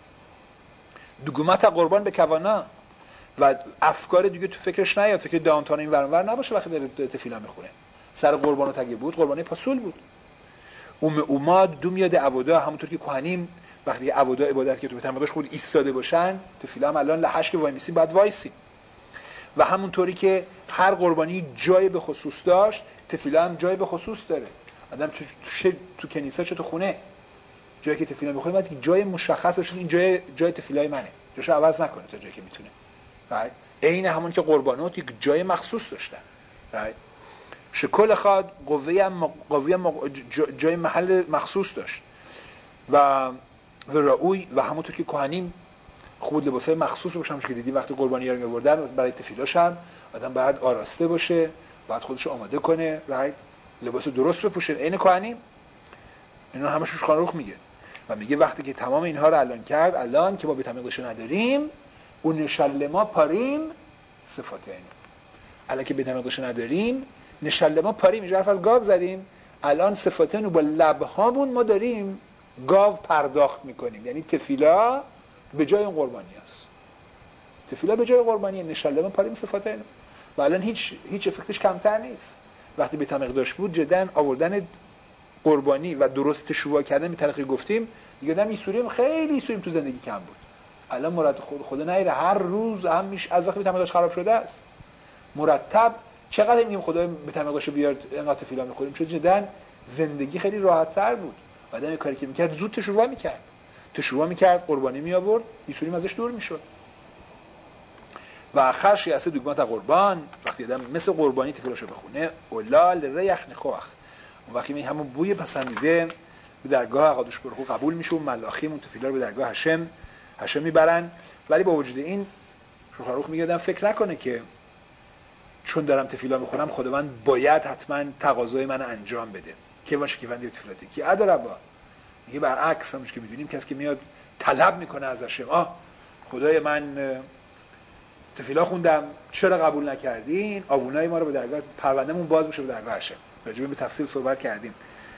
دوگمت قربان به کوانا و افکار دیگه تو فکرش نیاد، فکر داونتاون این ور اون ور نباشه وقتی داره تفیلا میخونه. سر قربانو تگه بود، قربانی پاسول بود. اوم اوماد دوم یاد عبودا، همونطور که کهنیم وقتی عبودا عبادت که تو تمداش خود ایستاده باشن، تفیلا هم الان لحش که وای میسیم بعد وایسی. و همونطوری که هر قربانی جای به خصوص داشت، تفیلا هم جای به خصوص داره. آدم تو تو, تو کنیسه چه تو خونه جایی که تفیلا میخوره باید جای مشخص باشه، این جای جای تفیلای منه، جاشو عوض نکنه تا جایی که میتونه. رایت عین همون که قربانات یک جای مخصوص داشتن. رایت شکل خود قوه قوه جای محل مخصوص داشت و و رأوی و همونطور که کهنیم خود لباسای مخصوص بپوشن که دیدیم وقتی قربانی رو می‌آوردن برای تفیلاش هم آدم باید آراسته باشه، باید خودش آماده کنه، رایت لباس درست بپوشه. عین کهنیم اینا همش شوشخانروخ میگه و میگه وقتی که تمام اینها رو الان کرد، الان که ما بی‌تمیقش نداریم اون نشلما پاریم صفات این الان که بی‌تمیقش نداریم نشلما پاریم، اینجا حرف از گاو زدیم، الان صفاتن رو با لبهامون ما داریم گاو پرداخت میکنیم. یعنی تفیلا به جای اون قربانی است، تفیلا به جای قربانی، نشلما پاریم صفات این و الان هیچ هیچ افکتش کمتر نیست. وقتی بی‌تمیق داشت بود جدن آوردن قربانی و درست شوا کردن به طریقی گفتیم دیگه آدم ایسوریم خیلی ایسوریم تو زندگی کم بود. الان مرتب خود خدا نیره هر روز هم میش از وقتی بی‌تمیقش خراب شده است مرتب چقدر میگیم خدا بی‌تمیقش بیاد اینقدر تفیلا میخوریم، چون جدن زندگی خیلی راحت تر بود. آدم یه کاری که میکرد زود تشوا میکرد تشوا میکرد قربانی می آورد، ایسوریم ازش دور میشد. و آخر شیعه دوگمت قربان وقتی آدم مثل قربانی تفیلاشو بخونه اولال ریخ نخوخ، اون وقتی می همون بوی پسندیده به درگاه قدوس برخو قبول میشه و ملاخیم اون تفیلا رو به درگاه هشم هشم میبرن. ولی با وجود این شوخروخ میگه آدم فکر نکنه که چون دارم تفیلا میخونم خداوند باید حتما تقاضای من انجام بده که باشه که وندی تفیلاتی که اداره با میگه برعکس همونش که میدونیم کسی که میاد طلب میکنه از هشم آه خدای من تفیلا خوندم چرا قبول نکردین، آوونای ما رو به درگاه پروندهمون باز بشه به درگاه هشم. راجع به تفصیل صحبت کردیم.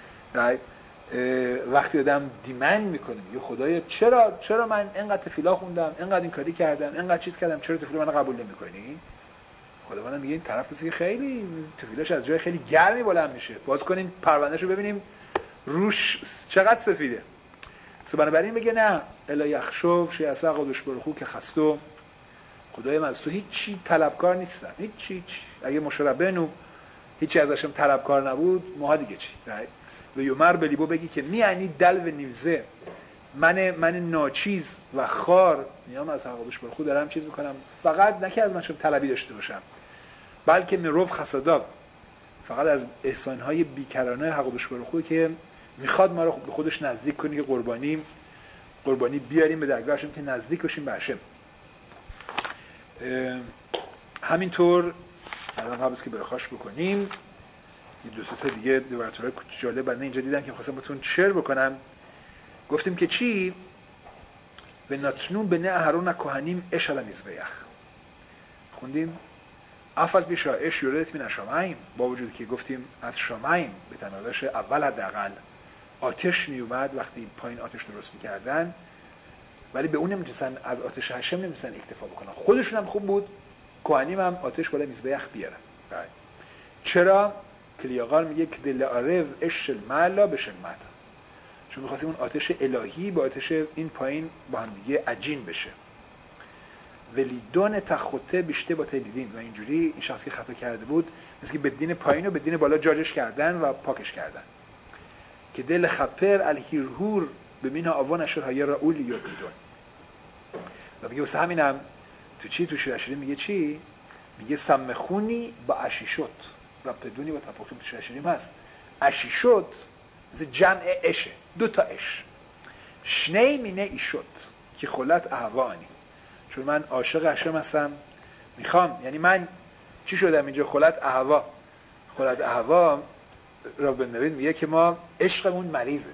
وقتی آدم دیمند میکنه میگه خدایا چرا چرا من اینقدر تفیلا خوندم، اینقدر این کاری کردم، اینقدر چیز کردم، چرا تفیلا منو قبول نمیکنی؟ خداوند میگه این طرف کسی که خیلی تفیلاش از جای خیلی گرمی بلند میشه، باز کنین پروندهشو ببینیم روش چقدر سفیده. بنابراین میگه نه الا یخشوف شیعه قدوس برخو که خستو، خدای من از تو هیچ چی طلبکار نیستم، هیچ چی. اگه مشربنو هیچی ازشم طلبکار نبود ماها دیگه چی؟ و یومر بلیبو بگی که میانی دل و نیوزه من من ناچیز و خار میام از قدوس برخو دارم چیز میکنم، فقط نه که از من شم طلبی داشته باشم بلکه مروف خسادا، فقط از احسانهای بیکرانه حق قدوس برخو که میخواد ما رو به خودش نزدیک کنه که قربانی قربانی بیاریم به درگاهشون که نزدیک بشیم به هشم. همینطور الان قبل از که برخاش بکنیم یه دو سه تا دیگه دیورتورهای جالب برای اینجا دیدم که می‌خواستم بهتون شیر بکنم. گفتیم که چی؟ به نتنون به نه اهرون کهنیم اش علی مزبح. خوندیم افل پیشا اش یوردت من شامعیم، با وجودی که گفتیم از شامعیم به تناداش اول حداقل آتش می اومد وقتی پایین آتش درست می‌کردن، ولی به اون نمی‌تونستن از آتش هشم نمی‌تونستن اکتفا بکنن. خودشون هم خوب بود کهنیم هم آتش بالا مزبح بیارن. چرا؟ کلیاقار میگه که دل عارف اش المعلا به شمت، چون می‌خواستیم اون آتش الهی با آتش این پایین با هم دیگه عجین بشه. ولیدون تخطه بیشته با تلیدین، و اینجوری این شخص که خطا کرده بود مثل که بدین پایین و بدین بالا جاجش کردن و پاکش کردن که دل خپر الهیرهور ببینه آوان اشر های رئولی یا بیدون. و میگه واسه همینم تو چی تو شیرشیری میگه چی؟ میگه سمخونی با اشیشت و بدونی با تفاخر تو شیرشیری هست. اشیشت مثل جمع اشه، دو تا اش. شنی مینه ایشت که خلت اهوانی، چون من عاشق هشم هستم میخوام، یعنی من چی شدم اینجا؟ خلت اهوا. خلت اهوا را بن نوید میگه که ما عشقمون مریضه.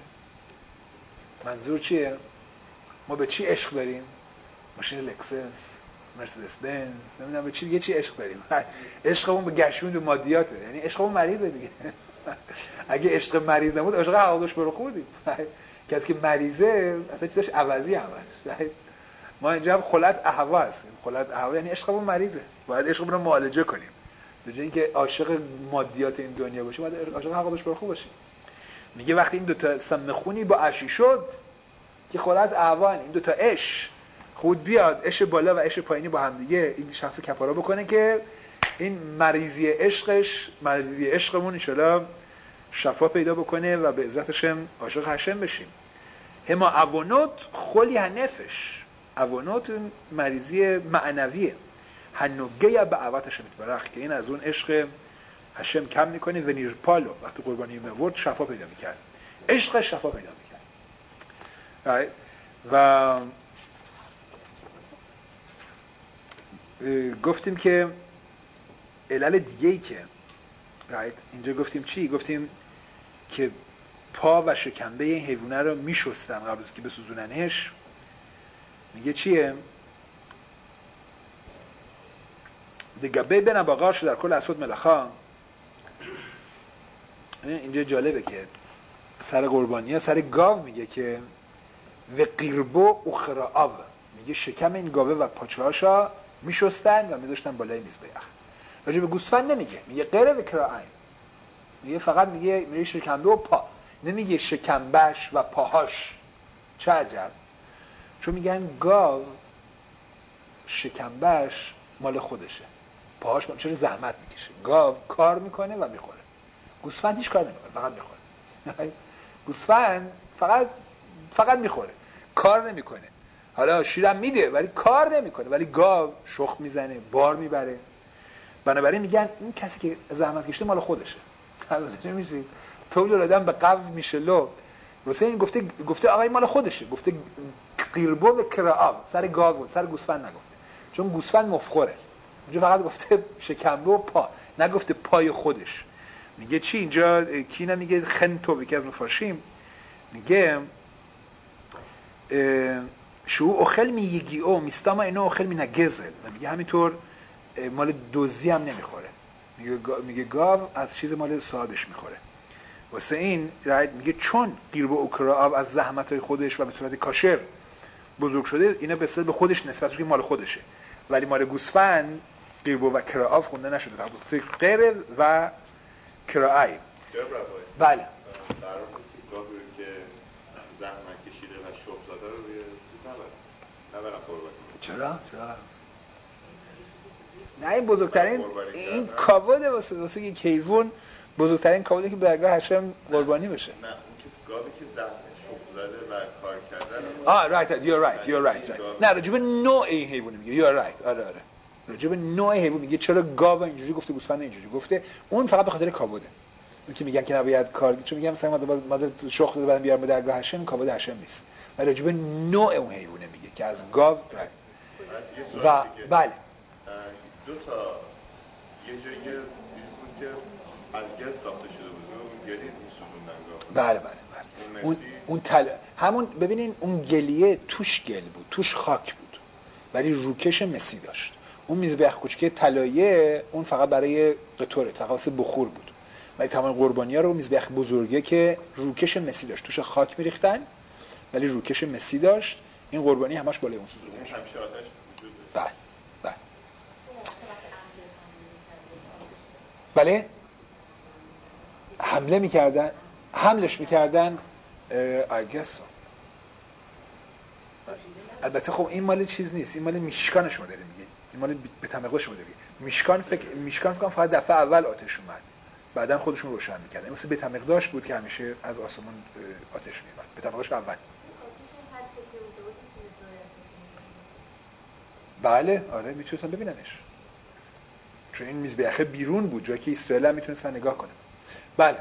منظور چیه؟ ما به چی عشق داریم؟ ماشین لکسس، مرسدس بنز، نمیدونم به چی دیگه چی عشق داریم. عشقمون به گشوند و مادیاته، یعنی عشقمون مریضه دیگه. اگه عشق مریض نبود عاشق عقلش برو خوردیم. کسی که مریضه اصلا چیزش عوضی همش. ما اینجا هم خلت اهوا هستیم. خلت اهوا یعنی عشقمون مریضه، باید عشقمون رو معالجه کنیم. به جای اینکه عاشق مادیات این دنیا باشیم باید عاشق عقلش برو خوب باشیم. میگه وقتی این دو تا سمخونی با عشی شد که خلت اهوان، این دو تا اش خود بیاد، اش بالا و اش پایینی با هم دیگه این شخص کفاره بکنه که این مریضی عشقش، مریضی عشقمون ان شاءالله شفا پیدا بکنه و به عزتش عاشق هشم بشیم. هما اوانوت خلی هنفش، اوانوت مریضی معنویه، هنوگه به عواتش میتبرخ که این از اون عشق هشم کم میکنه و نیرپالو وقتی قربانی میورد شفا پیدا میکرد، عشق شفا پیدا میکرد. و گفتیم که علل دیگه ای که اینجا گفتیم چی؟ گفتیم که پا و شکمبه این حیوانه رو میشستن قبل از که بسوزوننش. میگه چیه؟ دگبه بنا باقارش در کل اسود ملخا. اینجا جالبه که سر قربانی ها سر گاو میگه که و قیربو اخرآو، میگه شکم این گاوه و پاچه‌هاشا میشستن و میذاشتن بالای میزبخ. راجع به گوسفند نمیگه، میگه غیر و کراعین، میگه فقط میگه میگه شکمبه و پا، نمیگه شکمبش و پاهاش. چه عجب، چون میگن گاو شکمبش مال خودشه، پاهاش مال، چرا زحمت میکشه. گاو کار میکنه و میخوره، گوسفند هیچ کار نمیکنه، فقط میخوره. گوسفند فقط فقط میخوره، کار نمیکنه. حالا شیرم میده ولی کار نمیکنه، ولی گاو شخم میزنه، بار میبره. بنابراین میگن این کسی که زحمت کشیده مال خودشه. حالا نمیشه طول آدم به قو میشه لو. واسه این گفته گفته آقا این مال خودشه، گفته قیربو و کراعو، سر گاو سر گوسفند نگفته، چون گوسفند مفخوره. اینجا فقط گفته شکمبه و پا، نگفته پای خودش. میگه چی اینجا؟ کی نمیگه خنتو یکی از مفاشیم میگه شو اخل میگی او میستاما اینو اخل می نگزل، میگه همینطور مال دوزی هم نمیخوره. میگه میگه گاو از چیز مال صاحبش میخوره. واسه این رایت میگه چون قیربو اوکراو از زحمتای خودش و به صورت کاشر بزرگ شده، اینا به صورت به خودش نسبت که مال خودشه، ولی مال گوسفند قیربو و کراو خونده نشده، فقط غیر و کرای. بله چرا؟ چرا؟ نه این بزرگترین این کاوده واسه واسه یک حیوان، بزرگترین کاوده که درگاه هشم قربانی بشه. نه اون که گاوی که زحمت شخم زده و کار کردن. آه رایت you're right you're right right. نه راجب نوع این حیوان میگه you're right. آره آره راجب نوع حیوان میگه. چرا گاو اینجوری گفته گوسفند اینجوری گفته؟ اون فقط به خاطر کاوده. اون که میگن که نباید کار، چون میگم مثلا ما ما شخم زده بعد بیارم به درگاه هشم، کاوده هشم نیست. ولی راجب نوع اون حیوانه میگه که از گاو. و بله دو تا یه جایی که بود که از گل ساخته شده بود اون گلی میسوزوندن. بله بله بله. اون اون تل... همون ببینین اون گلیه توش گل بود، توش خاک بود، ولی روکش مسی داشت. اون میزبخ کوچیک طلاییه اون فقط برای قطوره، تقاس بخور بود. ولی تمام قربانی‌ها رو میزبخ بزرگه که روکش مسی داشت، توش خاک میریختن ولی روکش مسی داشت. این قربانی همش بالای اون سوزونده میشه. همیشه آتش بله بله بله حمله میکردن، حملش میکردن. I guess so. البته خب این مال چیز نیست، این مال میشکان شما داره میگه، این مال به تمقلا شما داره میگه. میشکان فکر میشکان فکر کنم فقط دفعه اول آتش اومد، بعدن خودشون روشن میکردن. مثل به تمقداش بود که همیشه از آسمون آتش میومد. به تمقداش اول. بله آره میتونستن ببیننش، چون این میزبخه بیرون بود، جایی که اسرائیل هم میتونستن نگاه کنه. بله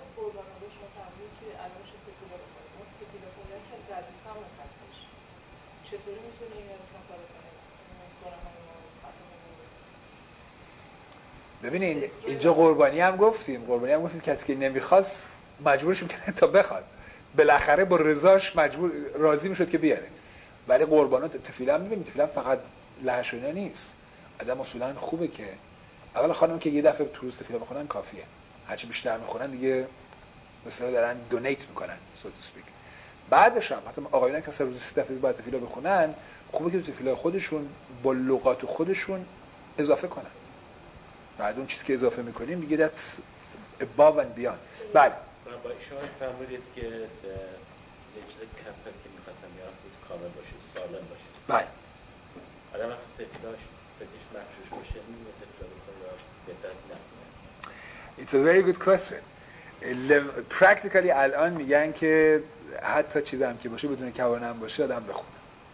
ببینین اینجا قربانی هم گفتیم، قربانی هم گفتیم کسی که نمیخواست مجبورش میکنه تا بخواد، بالاخره با رضاش مجبور راضی میشد که بیاره. ولی قربانات تفیله هم میبینید، تفیله هم فقط لحشونه نیست. آدم اصولا خوبه که اول خانم که یه دفعه تو روز تفیله بخونن کافیه، هرچی بیشتر میخونن دیگه مثلا دارن دونیت میکنن سو تو اسپیک. بعدش هم حتی آقایون که مثلا روزی سه دفعه باید تفیله بخونن، خوبه که تو تفیله خودشون با لغات خودشون اضافه کنن. بعد اون چیزی که اضافه میکنیم دیگه that's above and beyond. بله با شما فرمودید که یه چیز کمتر که میخواستم بیارم بود کامل باشه، سالم باشه. بله آدم وقتی تفیلاش فتیش مخشوش باشه این تفیلا بکنه بهتر نکنه. It's a very good question. Practically الان میگن که حتی چیز هم که باشه بدون کوانه هم باشه آدم بخونه.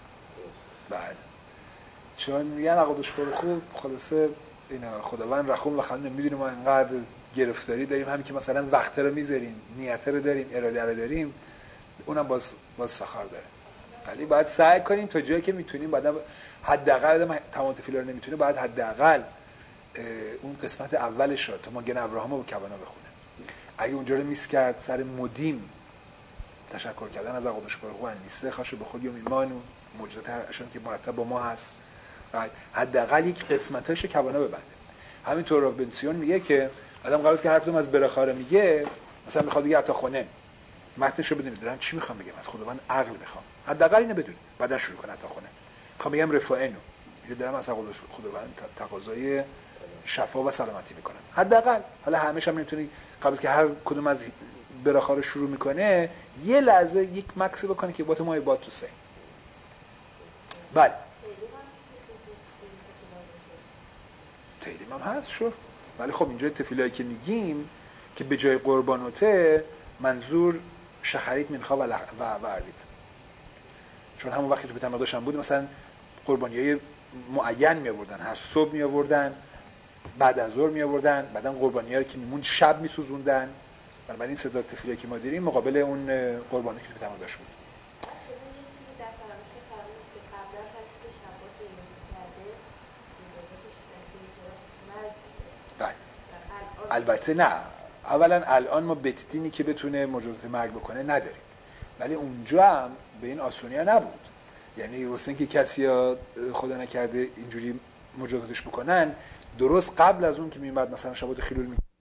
بله چون میگن عقدش پر خوب خلاصه اینا خداوند رحیم و خلوم میدونه ما انقدر گرفتاری داریم، همین که مثلا وقت رو میذاریم، نیت رو داریم، اراده رو داریم، اونم باز باز سخار داره. ولی باید سعی کنیم تا جایی که میتونیم، بعد حداقل آدم تمام تفیلا رو نمیتونه، بعد حداقل اون قسمت اولش رو تا ما گن ابراهام رو با کوانا بخونه. اگه اونجا رو میس کرد سر مدیم تشکر کردن از عقدش پر خوب نیسته خاشه به خود یوم ایمان و موجوداتشون که مرتب با ما هست، حداقل یک قسمتاشو کوانا ببنده. همینطور رابنسیون میگه که آدم قراره که هر کدوم از براخاره میگه، مثلا میخواد بگه عطا خونه متنشو بدونید دارم چی میخوام بگم، از خداوند عقل میخوام، حداقل اینو بدونید بعدا شروع کن عطا خونه. میخوام بگم رفاعنو میگه دارم از خداوند تقاضای شفا و سلامتی میکنم حداقل. حالا همه‌ش هم نمیتونی قبل از که هر کدوم از براخاره شروع میکنه یه لحظه یک مکسی بکنه که با تو ما با تو سه. بله تیلیم هم هست شو. ولی خب اینجا تفیلایی که میگیم که به جای قربانوته منظور شخریت منخا و, لح... و... و عربیت، چون همون وقتی تو بیت مقداش هم بود مثلا قربانیای معین می آوردن، هر صبح می آوردن، بعد از ظهر می آوردن، بعدن قربانیایی که میموند شب میسوزوندن. بنابراین این صدا تفیلایی که ما داریم مقابل اون قربانی که تو بیت مقداش بود. البته نه، اولا الان ما بتدینی که بتونه مجازات مرگ بکنه نداریم، ولی اونجا هم به این آسونی ها نبود. یعنی واسه اینکه کسی ها خدا نکرده اینجوری مجازاتش بکنن، درست قبل از اون که میمد مثلا شبات خیلول می